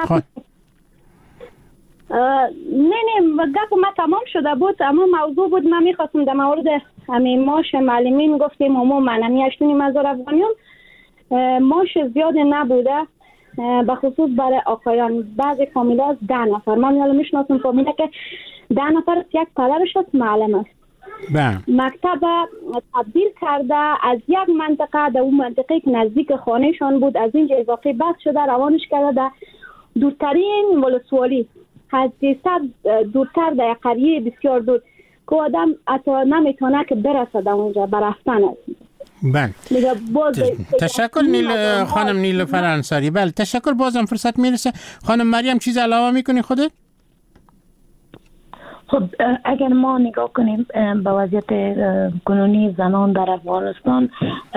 نه گپ ما تمام شده بود، اما موضوع بود من میخواستم در مورد همین معاش معلمین گفتیم عموما 8,500 افغانیان ماش زیاد نبوده، به خصوص برای آقایان. بعضی فامیلا 10 نفر، من یادم میشناسم فامیلا که 10 نفر یک پدرش است معلم است. مکتب تبدیل کرده از یک منطقه در اون منطقه که نزدیک خانهشان بود، از اینجا اضافه بس شده روانش کرده در دورترین ولسوالی، از 300 دورتر در یک قریه بسیار دور که آدم حتی نمیتونه که برسه در اونجا برفتن است. بله تشکر خانم نیلوفر انصاری. بله تشکر. بازم فرصت میرسه. خانم مریم چیز علاوه میکنی خودت؟ خب اگر ما نگاه کنیم به وضعیت کنونی زنان در افغانستان،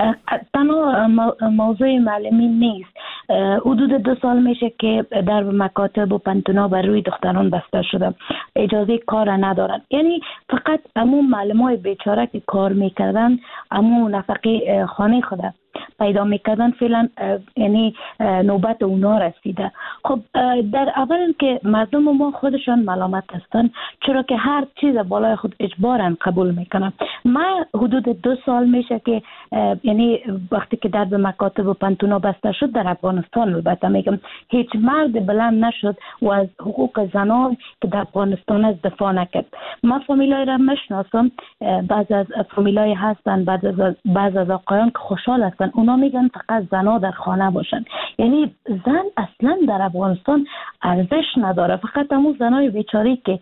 تنها موضوع معلمی نیست. حدود 2 سال میشه که در مکاتب و پنتونا بر روی دختران بسته شده، اجازه کار ندارن. یعنی فقط همون معلمای بیچاره که کار میکردن، همون نفقه خانه خود پیدا میکردن، فعلا یعنی نوبت اونا رسیده. خب در اول که مردم ما خودشان ملامت هستن، چرا که هر چیز بالای خود اجبارا قبول میکنن. من حدود 2 سال میشه که یعنی وقتی که در به مکاتب و پنتونا بسته شد در افغانستان، البته میگم هیچ مرد بلند نشد و از حقوق زنان که در افغانستان از دفاع نکرد. من فامیلای را میشناسم، بعض از فامیلای هستن، بعض از آقایان که خوشحال هستن، اونا میگن فقط زنا در خانه باشن. یعنی زن اصلا در افغانستان ارزش نداره. فقط همون زنای بیچاری که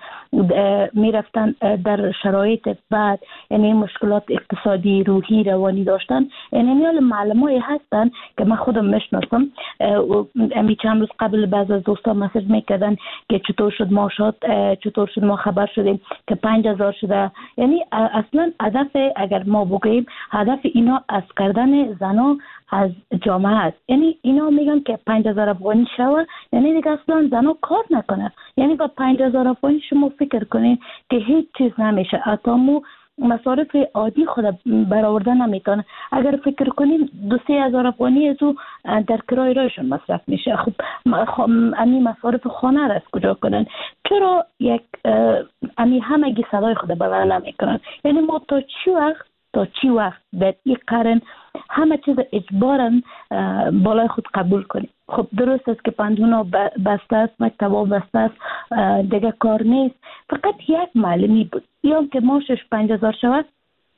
میرفتن در شرایط بعد، یعنی مشکلات اقتصادی، روحی، روانی داشتن. یعنی معلمایی هستن که من خودم میشناسم، امی چند روز قبل بعض از دوستان مسیج میکردن که چطور شد ما شد، چطور شد ما خبر شدیم که 5000 شده. یعنی اصلا هدف، اگر ما بگیم هدف اینا از کردن زنا از جامعه است. یعنی اینا میگن که 5000 افغانی شوه، یعنی دیگه اصلا زنا کار نکنه. یعنی با 5000 افغانی شما فکر کنین که هیچ چیز نمیشه، حتی مصارف عادی خود برآورده نمیتونه. اگر فکر کنیم 2-3 هزار افغانی از او در کرای رایشون مصرف میشه. خب امی مصارف خانه را از کجا کنن؟ چرا یک امی همگی صدای خود بلند نمیکنن؟ یعنی ما تا چی وقت در این قرن همه چیز اجباراً بالای خود قبول کنیم؟ خب درست است که پنتونا بسته است، مکتبا بسته است، دیگه کار نیست. فقط یک معلمی بود، یا که ماشش 5000 شود.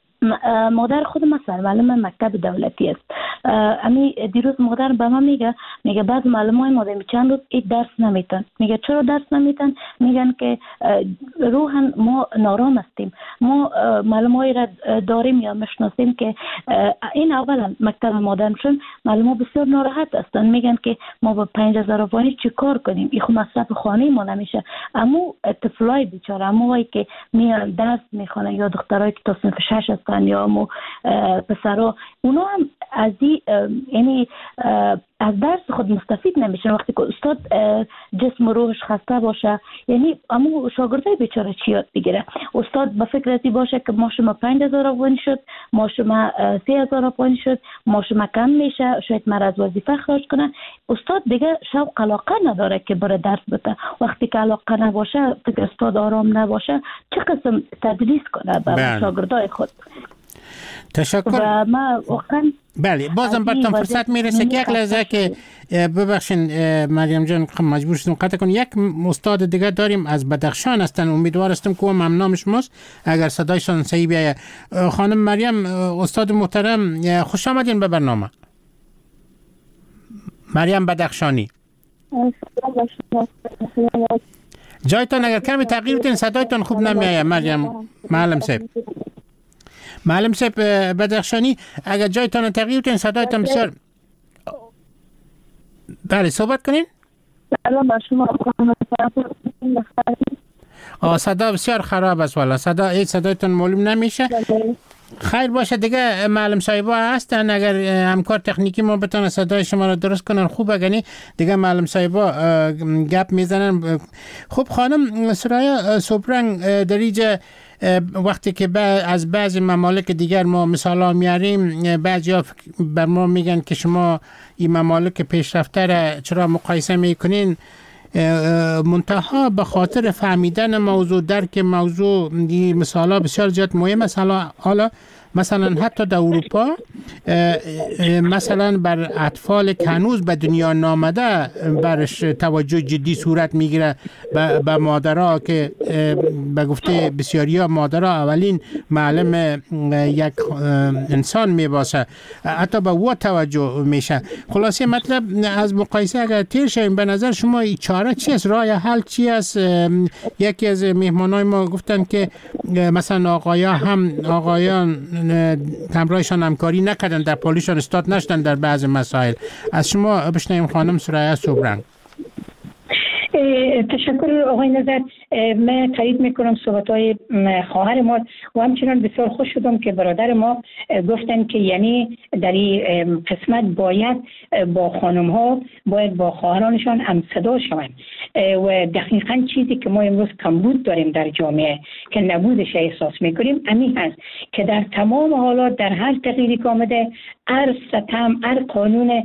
مادر خود مثلا معلم مکتب دولتی است. امی دیروز مادر به من میگه بعض معلمای ما چند روز این درس نمیتن. میگه چرا درس نمیتن؟ میگن که روحاً ما نارام هستیم. ما معلمای را داریم یا میشناسیم که این اولا مکتب مادرشون معلم‌ها بسیار ناراحت هستن، میگن که ما با 5000 افغانی چی کار کنیم؟ این خو مصرف خانه ما نمیشه. اما طفلای بیچاره، اموایی که میان درس میخونن یا دخترای که تا صنف 6 هستن یا مو پسرا، اونا هم از یعنی از درس خود مستفید نمیشن. وقتی که استاد جسم و روحش خسته باشه، یعنی اما شاگردای بیچاره چی یاد بگیره؟ استاد به فکر ازی باشه که ما شما 5000 افغانی شد، ما شما 3000 افغانی شد، ما شما کم میشه، شاید مرا از وظیفه خارج کنن. استاد دیگه شوق علاقه نداره که بره درس بده. وقتی که علاقه نباشه، فکر استاد آرام نباشه، چه قسم تدریس کنه به شاگردای خود؟ تشکر. بله بازم براتون فرصت میرسه که یک لحظه که ببخشین مریم جان مجبور شدم قطع کنم. یک استاد دیگه داریم از بدخشان هستن، امیدوار هستم که هم نام شماست اگر صدایشان صحیح بیاید. خانم مریم استاد محترم خوش آمدین به برنامه. مریم بدخشانی جایتان اگر کمی تغییر بدین، صدایتان خوب نمیآید. مریم معلم صاحب بدخشانی اگر جایتان تغییر بدین، صدایتان بسیار بله صحبت کنین. صدا بسیار خراب است والا، صدایتان معلوم نمیشه. خیر باشه دیگه، معلم صاحبا هستن، اگر همکار تکنیکی ما بتونه صدای شما رو درست کنن خوب، اگه دیگه معلم صاحبا گپ میزنن. خب خانم سرایا صبرنگ دریجه، وقتی که از بعضی ممالک دیگر ما مثالا میاریم، بعضیا بر ما میگن که شما این ممالک پیشرفته را چرا مقایسه میکنین؟ منتها به خاطر فهمیدن موضوع، درک موضوع، مثالا بسیار زیاد مهم است. حالا مثلا حتی در اروپا مثلا بر اطفال که هنوز به دنیا نامده برش توجه جدی صورت میگیره، به مادرها که به گفته بسیاری ها مادرها اولین معلم یک انسان میباسه، حتی به او توجه میشه. خلاصه مطلب از مقایسه اگر تیر شویم، به نظر شما چاره چی است؟ راه حل چی است؟ یکی از مهمانای ما گفتن که مثلا آقایان همراهشان همکاری نکردن، در پالیشان استاد نشدن در بعض مسائل. از شما بشنویم خانم سریا صبرنگ. تشکر آقای نظر. من تایید میکنم صحبت‌های خواهر ما و همچنان بسیار خوش شدم که برادر ما گفتن که یعنی در این قسمت باید با خانم ها باید با خواهرانشان هم صدا شوند و دقیقاً چیزی که ما امروز کمبود داریم در جامعه که نبودش احساس میکنیم همین هست که در تمام حالات در هر تغییری که آمده، هر ستم، هر قانون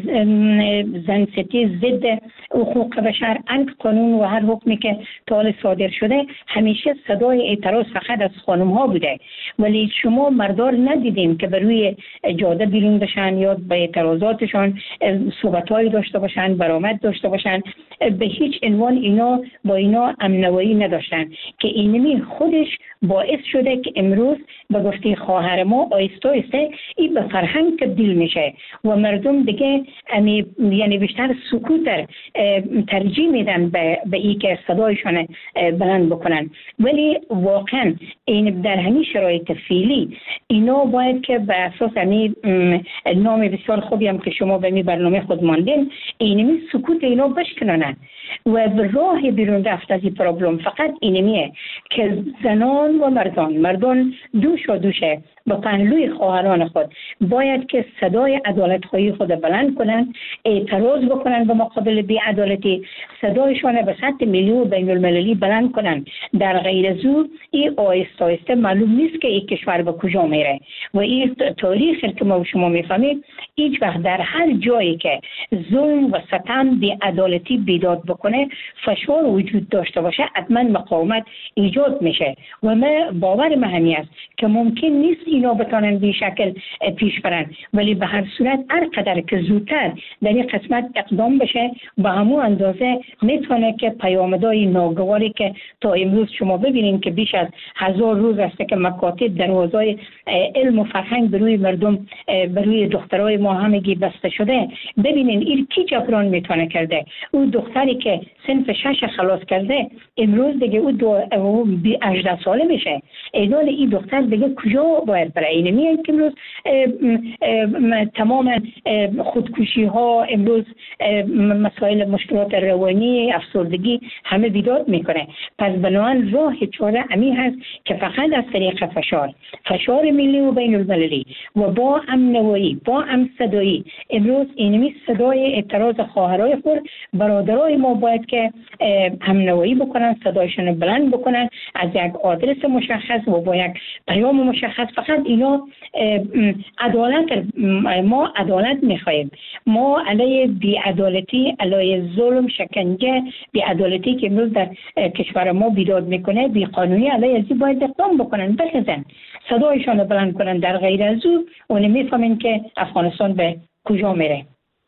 زنستی ضد حقوق بشر، هر قانون و هر حکمی که تا صادر شده همیشه صدای اعتراض فقط از خانم ها بوده، ولی شما مردار ندیدیم که بروی جاده بیرون بشن یا به اعتراضاتشان صحبت‌هایی داشته باشن، برآمد داشته باشن. به هیچ عنوان اینا با اینا امنوایی نداشتن که اینمی خودش باعث شده که امروز به گفته خواهر ما آیسته آیسته این به فرهنگ تبدیل میشه و مردم دیگه یعنی بیشتر سکوت ترجیح میدن به این که صدایشان بلند بکنن. ولی واقعا این در همین شرایط فعلی اینا باید که به اساس نام بسیار خوبی هم که شما به می برنامه خود ماندین، اینمی سکوت اینا بشکنن و راه بیرون رفت از این پرابلم فقط اینمیه که زنان و مردان دوشه با پهلوی خواهران خود باید که صدای عدالت خواهی خود بلند کنن، اعتراض بکنن به مقابل بی‌عدالتی، صدایشان به سطح ملی و بین المللی بلند کنن. در غیر زور این آیسته آیسته معلوم نیست که این کشور به کجا میره و این تاریخی که ما شما میفهمید هیچ وقت در هر جایی که ظلم و ستم بی‌عدالتی بیداد بکنه، فشار وجود داشته باشه، حتما مقاومت ایجاد میشه و باور من همین است که ممکن نیست اینا بتونن به شکل پیش برن، ولی به هر صورت هر قدر که زودتر در این قسمت اقدام بشه به همون اندازه میتونه که پیامدهای ناگواری که تا امروز شما ببینید که بیش از 1000 روز است که مکاتب دروازهای علم و فرهنگ بروی مردم بروی دخترای ما همگی بسته شده. ببینین این کی جبران میتونه کرده؟ او دختری که صنف 6 خلاص کرده امروز دیگه او 18 ساله میشه. ایدال این دختر دیگه کجا باید برای این میاد که امروز تمام خودکشی ها، امروز مسائل مشکلات روانی، افسردگی همه بیداد میکنه. پس بنابراین راه چاره همین هست که فقط از طریق فشار ملی و بین المللی و با امنوایی با صدایی امروز اینمی صدای اعتراض خواهرای خود برادرای ما باید که امنوایی بکنن، صدایشون بلند بکنن از یک آدرس مشخص و با یک پیام مشخص. فقط اینا ما عدالت میخوایم. ما علیه بی‌عدالتی، علیه ظلم، شکنجه، بی‌عدالتی که امروز در کشور ما بیداد میکنه، بی‌قانونی، علیه ازی باید اقدام بکنن، بخزن، صدایشان بلند کنن. در غیر از او اون میفهمین که افغانستان به کجا میره.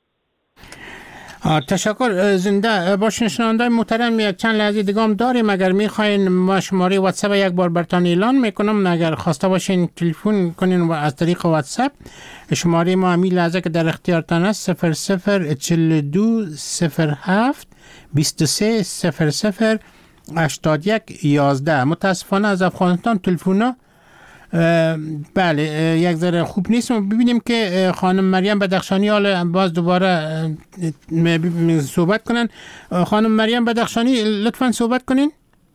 تشکر. زنده باشین شنوندای محترم، چند لحظه دیگه هم داریم. اگر میخواین ما شماره واتساپ یک بار براتون اعلان میکنم، اگر خواسته باشین تلفن کنین و از طریق واتساپ شماره ما همین لحظه که در اختیارتان است 0042 07 23 00 81 11. متاسفانه از افغانستان تلفن بله یک ذره خوب نیست. ببینیم که خانم مریم بدخشانی حالا باز دوباره صحبت کنن. خانم مریم بدخشانی لطفاً صحبت کنین.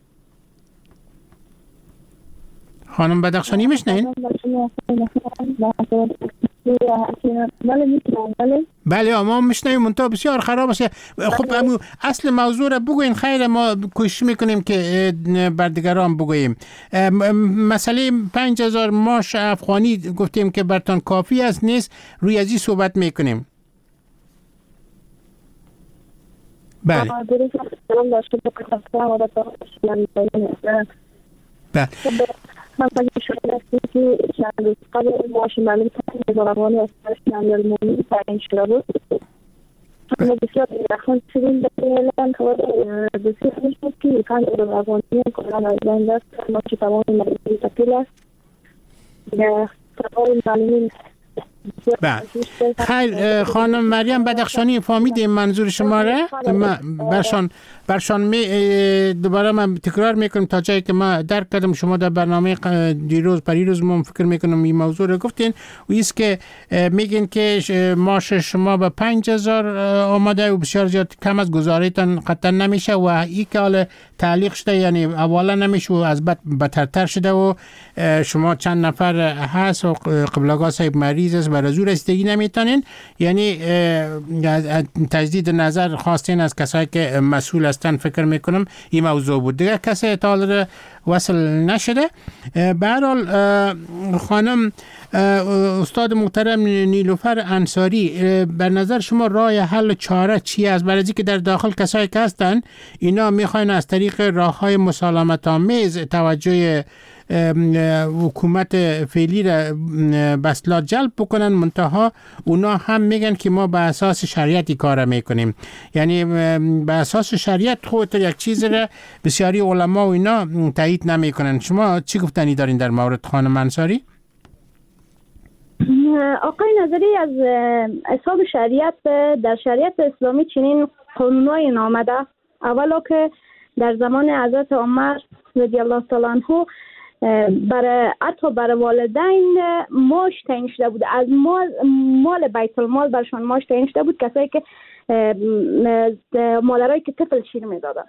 خانم بدخشانی میشنین؟ بله ما میشنویم، منتها بسیار خراب است. خب اصل موضوع را بگوین خیر، ما کوشش میکنیم که بر دیگران بگوییم. مسئله 5000 ماش افغانی گفتیم که برتان کافی است نیست، روی ازی صحبت میکنیم. بله من فکر شده است که چند روز قبل معاش معلوم 5000 افغانی از طرف امیرالمومنین تعیین شده بود. ما بسیار رخان شدیم به اعلام خبر بسیار میشد که 5000 افغانی کلان از بین است. ما که تمام مدرسه تکیل است. تمام معلومین خیر خانم مریم بدخشانی فهمیدیم منظور شما را. برشان دوباره من تکرار میکنم تا جایی که ما درک کردم. شما در برنامه پریروز ما فکر میکنم این موضوع رو گفتین و ایست که میگین که معاش شما به 5000 آمده و بسیار زیاد کم از گزارهتان قطعا نمیشه و این که حال تعلیق شده، یعنی اولا نمیشه و از بدترتر شده و شما چند نفر هست و قبلگاه صاحب مریض است و رزور رسیدگی نمیتونین، یعنی تجدید نظر خواستین از کسایی که مسئول هستن. فکر میکنم این موضوع بود، دیگه کسی تا وصل نشده. به هر حال خانم استاد محترم نیلوفر انصاری، بر نظر شما راه حل چاره چی است؟ برای اینکه در داخل کسایی که هستن اینا میخواین از طریق راههای مسالمت آمیز توجه حکومت فعلی را بسلا جلب بکنن، منتها اونا هم میگن که ما به اساس شریعتی کار میکنیم، یعنی به اساس شریعت خودت یک چیز را بسیاری علما و اینا تایید نمیکنن. شما چی گفتنی دارین در مورد خانم انصاری؟ آقای نظری، از حساب شریعت در شریعت اسلامی چنین قانونایی آمده. اولا که در زمان حضرت عمر رضی الله تعالی عنه حتی برای والدین معاش تعیین شده بود، از مال بیت المال برشان معاش تعیین شده بود، کسایی که مادرایی که طفل شیر میدادن.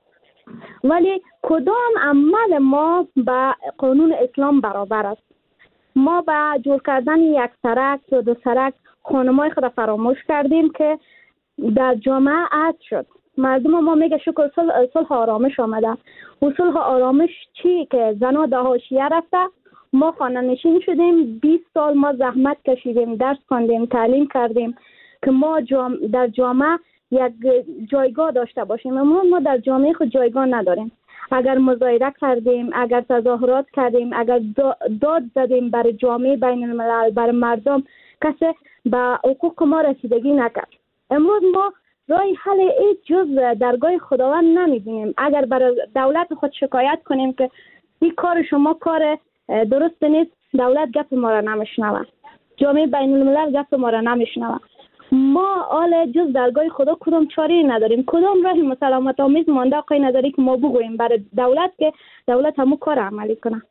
ولی کدام عمل ما با قانون اسلام برابر است؟ ما با جور کردن یک سرک یا دو سرک خانمای خود فراموش کردیم که در جامعه عاد شد. مردم ما میگه شکر صلح آرامش آمده. و صلح آرامش چی؟ که زنها در حاشیه رفته، ما خانه نشین شدیم. 20 سال ما زحمت کشیدیم، درس خواندیم، تعلیم کردیم که ما در جامعه یک جایگاه داشته باشیم. اما ما در جامعه خود جایگاه نداریم. اگر مظاهره کردیم، اگر تظاهرات کردیم، اگر داد زدیم برای جامعه بین الملل، برای مردم، کسی به حقوق ما رسیدگی نکرد. امروز ما راه حل هیچ جز درگاه خداوند نمیبینیم. اگر برای دولت خود شکایت کنیم که این کار شما کار درست نیست، دولت گپ ما را نمیشنوه، جامعه بین الملل گپ ما را نمیشنوه. ما آل جز درگاه خدا کدام چاره نداریم. کدام راه مسالمت آمیز مانده آقای نظری که ما بگوییم برای دولت که دولت همون کار عملی کنه؟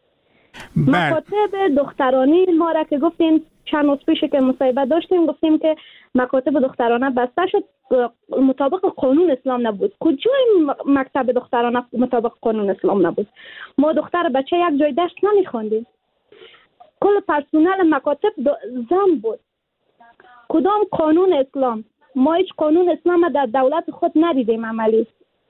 مکاتب دخترانی ما را که گفتیم چند روز پیش که مصاحبه داشتیم، گفتیم که مکاتب دخترانه بسته شد، مطابق قانون اسلام نبود. کجای مکتب دخترانه مطابق قانون اسلام نبود؟ ما دختر بچه یک جای درس نمیخوندیم، کل پرسنل مکاتب زن بود. کدام قانون اسلام؟ ما هیچ قانون اسلام در دولت خود ندیدیم عملی.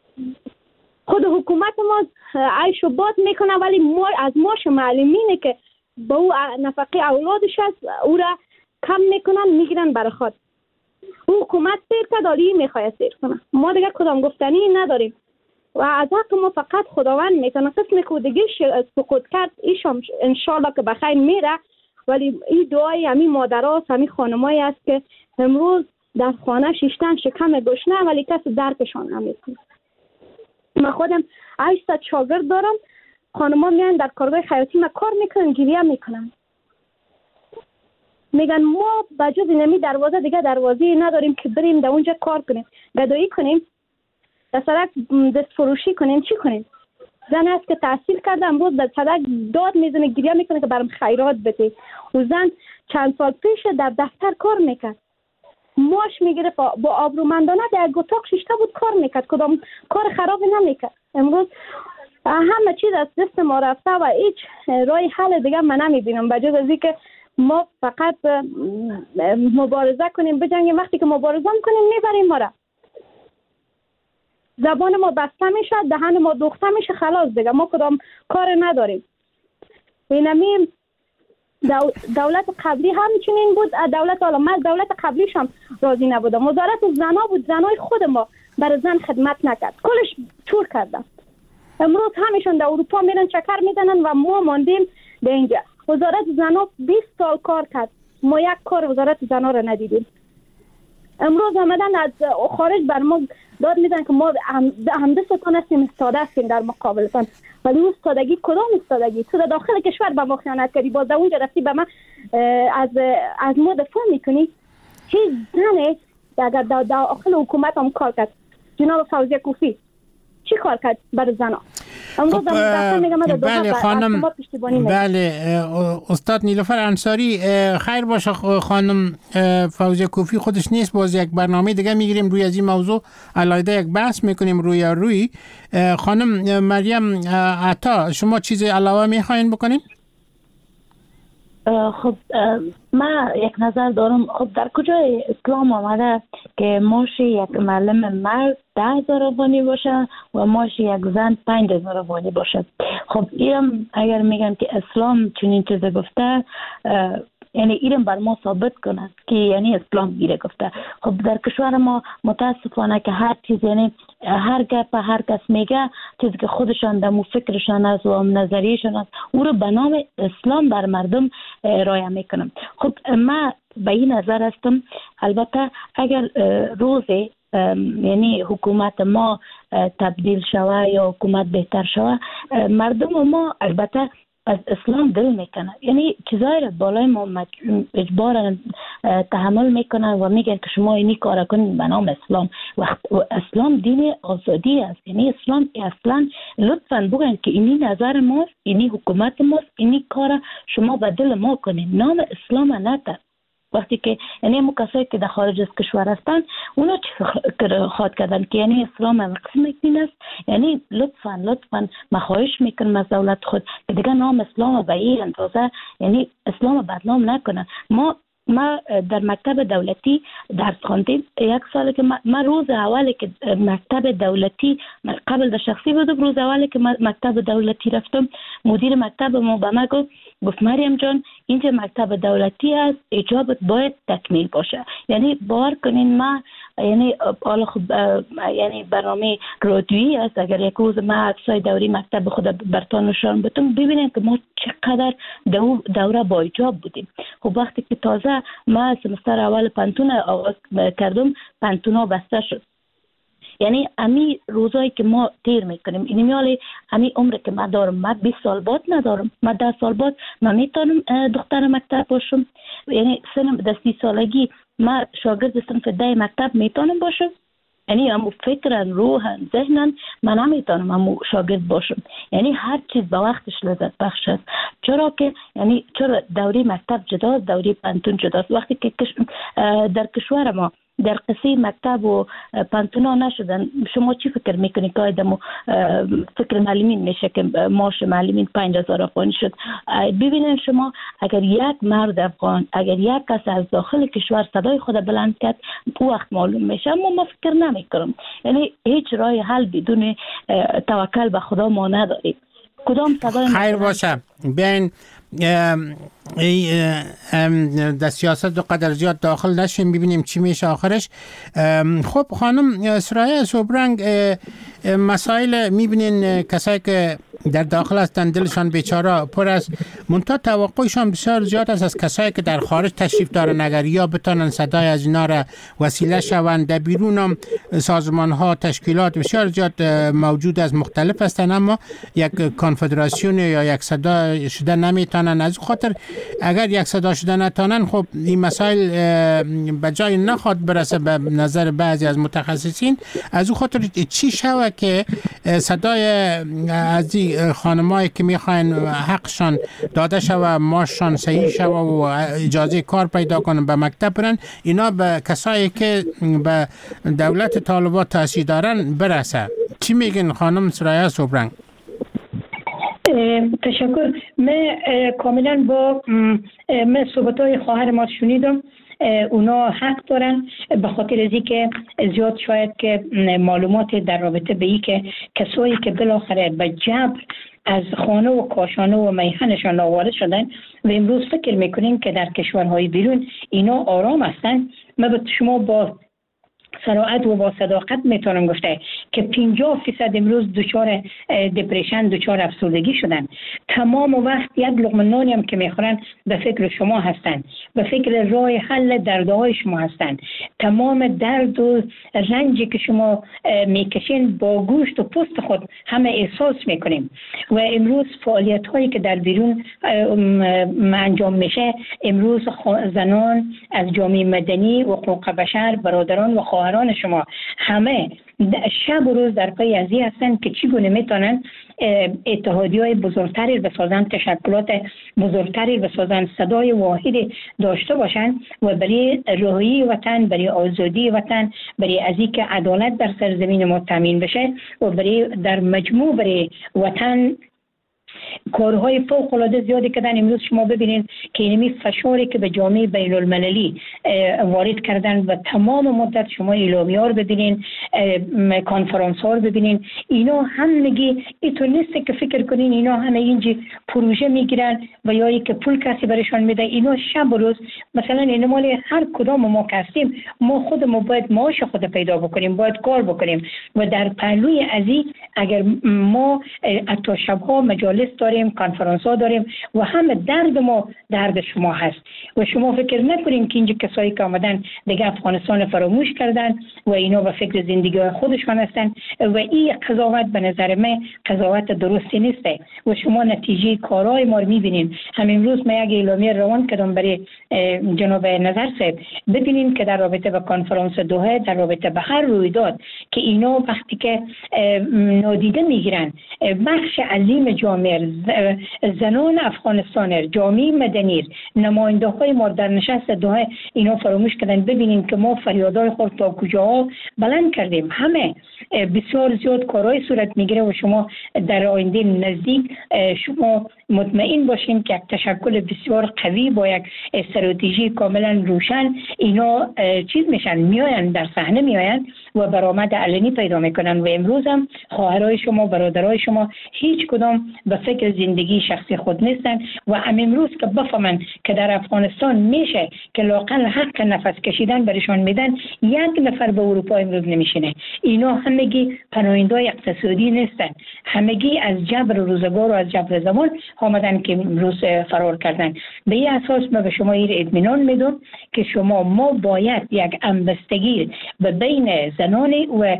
خود حکومت ما عیش و باد میکنه، ولی ما از ماش معلمینه که با او نفقه اولادش است او را کم میکنن میگیرن برای خود. او حکومت سیر که داری میخواه سیر کنه. ما دیگه کدام گفتنی نداریم و از حق ما فقط خداوند میکنه. قسمی که دیگه سقوط کرد ایشم انشالله که بخیر میره، ولی این دعای همین مادرها همین خانمایی است که امروز در خانه شیشتن شکم گشنه ولی کسی درکشان نمیکنه. من خودم 800 شاگرد دارم، خانم‌ها میان در کارگاه خیاطی ما کار میکنن، گریه میکنن، میگن ما بجز اینمی دروازه دیگه دروازه نداریم که بریم در اونجا کار کنیم، گدایی کنیم، در سرک دست فروشی کنیم، چی کنیم؟ زن است که تحصیل کرده امروز در سرک داد میزنه، گریه میکنه که برام خیرات بده. و زن چند سال پیش در دفتر کار میکرد، معاش میگرفت، با آبرومندانه در اتاق شیشته بود کار میکرد، کدام کار خرابی نمیکرد. امروز همه چیز از دست ما رفته و هیچ راه حل دیگه من نمیبینم بجز از اینکه ما فقط مبارزه کنیم، بجنگیم. وقتی که مبارزه میکنیم میبریم ما را، زبان ما بسته میشه، دهن ما دوخته میشه، خلاص دیگه ما کدام کار نداریم. اینمی دولت قبلی همچنین بود، دولت قبلیش هم راضی نبودم. وزارت زنا بود، زنای خود ما برای زن خدمت نکرد، کلش چور کرده. امروز همشون در اروپا میرن چکر میزنن و ما ماندیم در اینجا. وزارت زنان 20 سال کار کرد، ما یک کار وزارت زنان را ندیدیم. امروز آمدن از خارج بر ما داد میدن که ما همده ستان هستیم، استاده هستیم در مقابلتان. ولی اون استادگی کدام استادگی؟ تو در داخل کشور به ما خیانت کردی، باز در اونجا رفتی به من از ما دفاع میکنی. هیچ زنی اگر در داخل حکومت هم کار کرد، جناب فوزیه کوفی چی کار کرد برای زنان؟ بله خانم، بله استاد نیلوفر انصاری، خیر باشه خانم فوزیه کوفی خودش نیست، باز یک برنامه دیگه میگیریم روی از این موضوع علیحده یک بحث میکنیم روی. خانم مریم عطا، شما چیز علاوه میخواین بکنین؟ خب من یک نظر دارم. خب در کجای اسلام آمده که ماش یک معلم مرد 10,000 افغانی باشه و ماش یک زن 5,000 افغانی باشه؟ خب اینم اگر میگن که اسلام چنین چیزی گفته، یعنی اینم بر ما ثابت کنه که یعنی اسلام گیره گفته. خب در کشور ما متاسفانه که هر چیز، یعنی هر گپ هر کس میگه چیزی که خودشان دمو فکرشان است و نظریشان است، او رو به نام اسلام بر مردم رایه میکنم. خب من به این نظر هستم، البته اگر روز یعنی حکومت ما تبدیل شوه یا حکومت بهتر شوه، مردم ما البته از اسلام دل میکنه، یعنی چیزایی را بالای ما اجبارا تحمل میکنن و میگن که شما اینی کار کنید به نام اسلام. و اسلام دین آزادی است، یعنی اسلام اصلا لطفاً بگن که اینی نظر ماست، اینی حکومت ماست، اینی کار شما به دل ما کنید، نام اسلام نتر. وقتی که یعنی مو کسایی که در خارج از کشور هستن اونا چی خواهد کردن که یعنی اسلام هم قسم دین است، یعنی لطفاً من خواهش میکنم از دولت خود که دیگه نام اسلام به این اندازه یعنی اسلام بدنام نکنه. ما در مکتب دولتی درس خواندیم، یک سال که من روز اولی که مکتب دولتی، قبل در شخصی بودم، روز اولی که مکتب دولتی رفتم، مدیر مکتب ما به من گفت مریم جان اینجا مکتب دولتی است، اجابت باید تکمیل باشه. یعنی باور کنین ما یعنی حالا خب یعنی برنامه رادیویی است، اگر یک روز ما عکسای دوری مکتب خود براتون نشان بدم ببینید که ما چقدر دوره با ایجاب بودیم. خب وقتی که تازه ما سمستر اول پانتون آغاز کردم، پانتونا بسته شد. یعنی امی روزایی که ما تیر میکنیم، این میالی امی عمر که من دارم، من 20 سال بعد ندارم، من 10 سال بعد من میتونم دختر مکتب باشم. یعنی سنم در 30 سالگی من شاگرد صنف 10 مکتب میتونم باشم. یعنی همو فکرن، روحن، ذهنن من نمیتونم همو شاگرد باشم. یعنی هر چیز با وقتش لذت بخش است. چرا که یعنی چرا دوری مکتب جداست، دوری پانتون جداست. وقتی که در کشور ما در قصه مکتب و پانتونا نشدن، شما چی فکر میکنید که آیدمو فکر معلمین میشه که معاش معلمین 5,000 افغانی شد؟ ببینید شما اگر یک مرد افغان، اگر یک کس از داخل کشور صدای خود بلند کرد، او وقت معلوم میشه. اما ما فکر نمیکنم، یعنی هیچ راه حل بدون توکل به خدا ما نداریم. کدام صدای خیر باشه. بیاین در سیاست دو قدر زیاد داخل نشیم، ببینیم چی میشه آخرش. خب خانم سرایه صبرنگ، مسائل میبینین کسایی که در داخل هستن دلشان بیچاره پر است، منتها توقعشان بسیار زیاد است از کسایی که در خارج تشریف دارن، اگر یا بتانن صدای از اینا را وسیله شوند. در بیرون هم سازمان ها، تشکیلات بسیار زیاد موجود است، مختلف هستن، اما یک کنفدراسیون یا یک صدا شده نمیتونن. از خاطر اگر یک صدا شده نتونن، خب این مسائل به جای نخواد برسه به نظر بعضی از متخصصین. از اون خاطر چی شوه که صدای از خانمایی که میخواین حقشان داده شوه، ماشان صحیح شوه و اجازه کار پیدا کنن، به مکتب برن، اینا به کسایی که به دولت طالبات تاثیر دارن برسه. چی میگن خانم سرایه صبرنگ؟ تشکر. من کاملا با من صحبت‌های خواهر ما شنیدم. اونا حق دارن، به خاطر از اینکه زیاد شاید که معلومات در رابطه به این که کسایی که بالاخره به جبر از خانه و کاشانه و میهنشان آواره شدن و امروز فکر میکنیم که در کشورهای بیرون اینا آرام هستن. من به شما با صراحت و با صداقت میتونم گفته که 50% امروز دچار دپرشن، دچار افسردگی شدن. تمام وقت یک لقمه نانی هم که میخورن به فکر شما هستن، به فکر راه حل دردهای شما هستن. تمام درد و رنجی که شما میکشین با گوشت و پوست خود همه احساس میکنیم. و امروز فعالیت هایی که در بیرون انجام میشه، امروز زنان از جامعه مدنی و حقوق بشر، برادران و خواهران شما همه شب و روز در پی ازی هستند که چگونه میتونن اتحادیه‌های بزرگتری بسازن، تشکلات بزرگتری بسازن، صدای واحدی داشته باشن و برای رهایی وطن، برای آزادی وطن، برای ازی که عدالت در سرزمین ما تامین بشه و برای در مجموع برای وطن کارهای فوق العاده زیادی کردن. امروز شما ببینید که اینمی فشاری که به جامعه بین المللی وارد کردن و تمام مدت شما اعلامیه‌ها رو ببینین، کنفرانس ها رو ببینین، اینا همگی اینطور نیست که فکر کنین اینا همه اینجی پروژه میگیرن و یا که پول کسی برشان میده. اینا شب و روز مثلا این مال هر کدام ما که هستیم، ما خودمون باید معاش خود پیدا بکنیم، باید کار بکنیم و در پهلوی ازی اگر ما حتی شبها مجالس داریم، کنفرانس ها داریم و همه درد ما درد شما هست و شما فکر نکنین که اینجا کسایی که آمدن دیگه افغانستان فراموش کردن و اینا به فکر زندگی خودشان هستن و این قضاوت به نظر من قضاوت درستی نیسته و شما نتیجه کارهای ما رو میبینین. همین روز من یک اعلامیه روان کردم برای جناب نظر صاحب، ببینین که در رابطه با کنفرانس دوحه، در رابطه به هر رویداد که اینا وقتی که نادیده میگیرن بخش عظیم جامعه، زنان افغانستان، جامعه مدنی، نماینده های ما در نشست دوحه اینا فراموش کردن. ببینین که ما فریادهای خود تا کجاها بلند کردیم. همه بسیار زیاد کارهای صورت میگیره و شما در آینده نزدیک شما مطمئن باشین که یک تشکل بسیار قوی با یک استراتژی کاملا روشن اینا چیز میشن، میاین در صحنه میاین و برآمد علنی پیدا میکنن. و امروز هم خواهرای شما، برادرای شما هیچ کدام به فکر زندگی شخصی خود نیستن و امروز که بفهمن که در افغانستان میشه که لااقل حق نفس کشیدن برشان میدن، یک نفر به اروپا امروز نمیشینه. اینا همگی پناهنده‌های اقتصادی نیستن، همگی از جبر روزگار و از جبر زمان آمدن که امروز فرار کردن. به این اساس ما به شما این اطمینان میدم که ما باید یک همبستگی به بین زنان و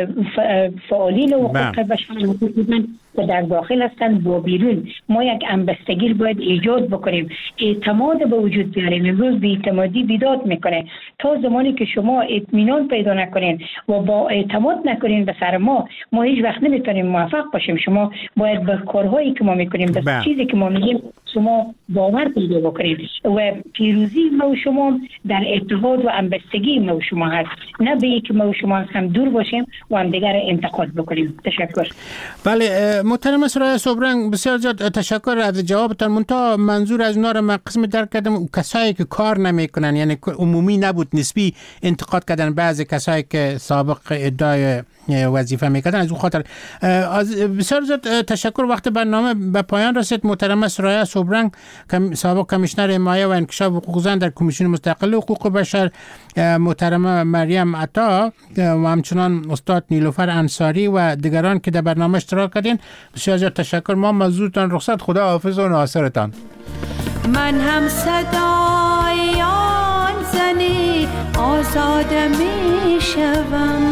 فعالین حقوق بشر که در داخل هستن با بیرون، ما یک همبستگی باید ایجاد بکنیم، اعتماد به وجود بیاریم. امروز بی اعتمادی بیداد میکنه. تا زمانی که شما اطمینان پیدا نکنین و با اعتماد نکنین به سر ما هیچ وقت نمیتونیم موفق باشیم. شما باید به کارهایی که ما میکنیم، به چیزی که ما میگیم شما باور پیدا بکنید و پیروزی ما و شما در اتحاد و همبستگی ما و شما هست، نه به اینکه ما و شما هم دور باشیم و هم دیگر انتقاد بکنیم. تشکر. بله محترم سرای صبرنگ، بسیار زیاد تشکر از جوابتان. منتها منظور از اونا رو من قسم درک کردم، کسایی که کار نمیکنن، یعنی عمومی نبود، نسبی انتقاد کردن بعضی کسایی که سابق ادعای وظیفه میکردن. از اون خاطر بسیار زیاد تشکر. وقت برنامه به پایان رسید. محترم سرای صبرنگ، سابق کمیشنر حمایت و انکشاف حقوق زن در کمیسیون مستقل حقوق بشر، محترم مریم عطا و همچنان استاد نیلوفر انصاری و دیگران که در برنامه اشتراک کردین، بسیار زیاد تشکر. ما مزدورتان رخصت. خدا حافظ و ناصرتان. من هم صدای آن زنی آزاد می شوم،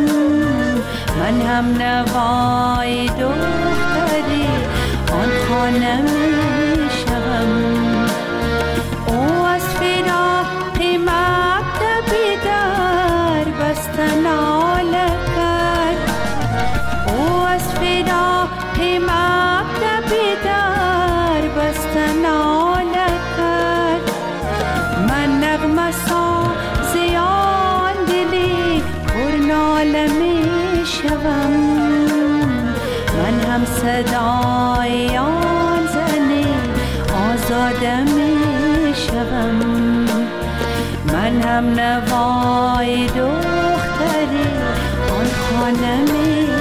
من هم نوای دختری آن خانه می شوم. او از فراق مکتبی در بستن ناله کرد، او از فراق مکتبی در بستن ناله کرد. من نغمه سازی آن دلی پر ناله می شوم، من هم صدای آن زنی آزاده می شوم، من هم نوای دختری آن خانه می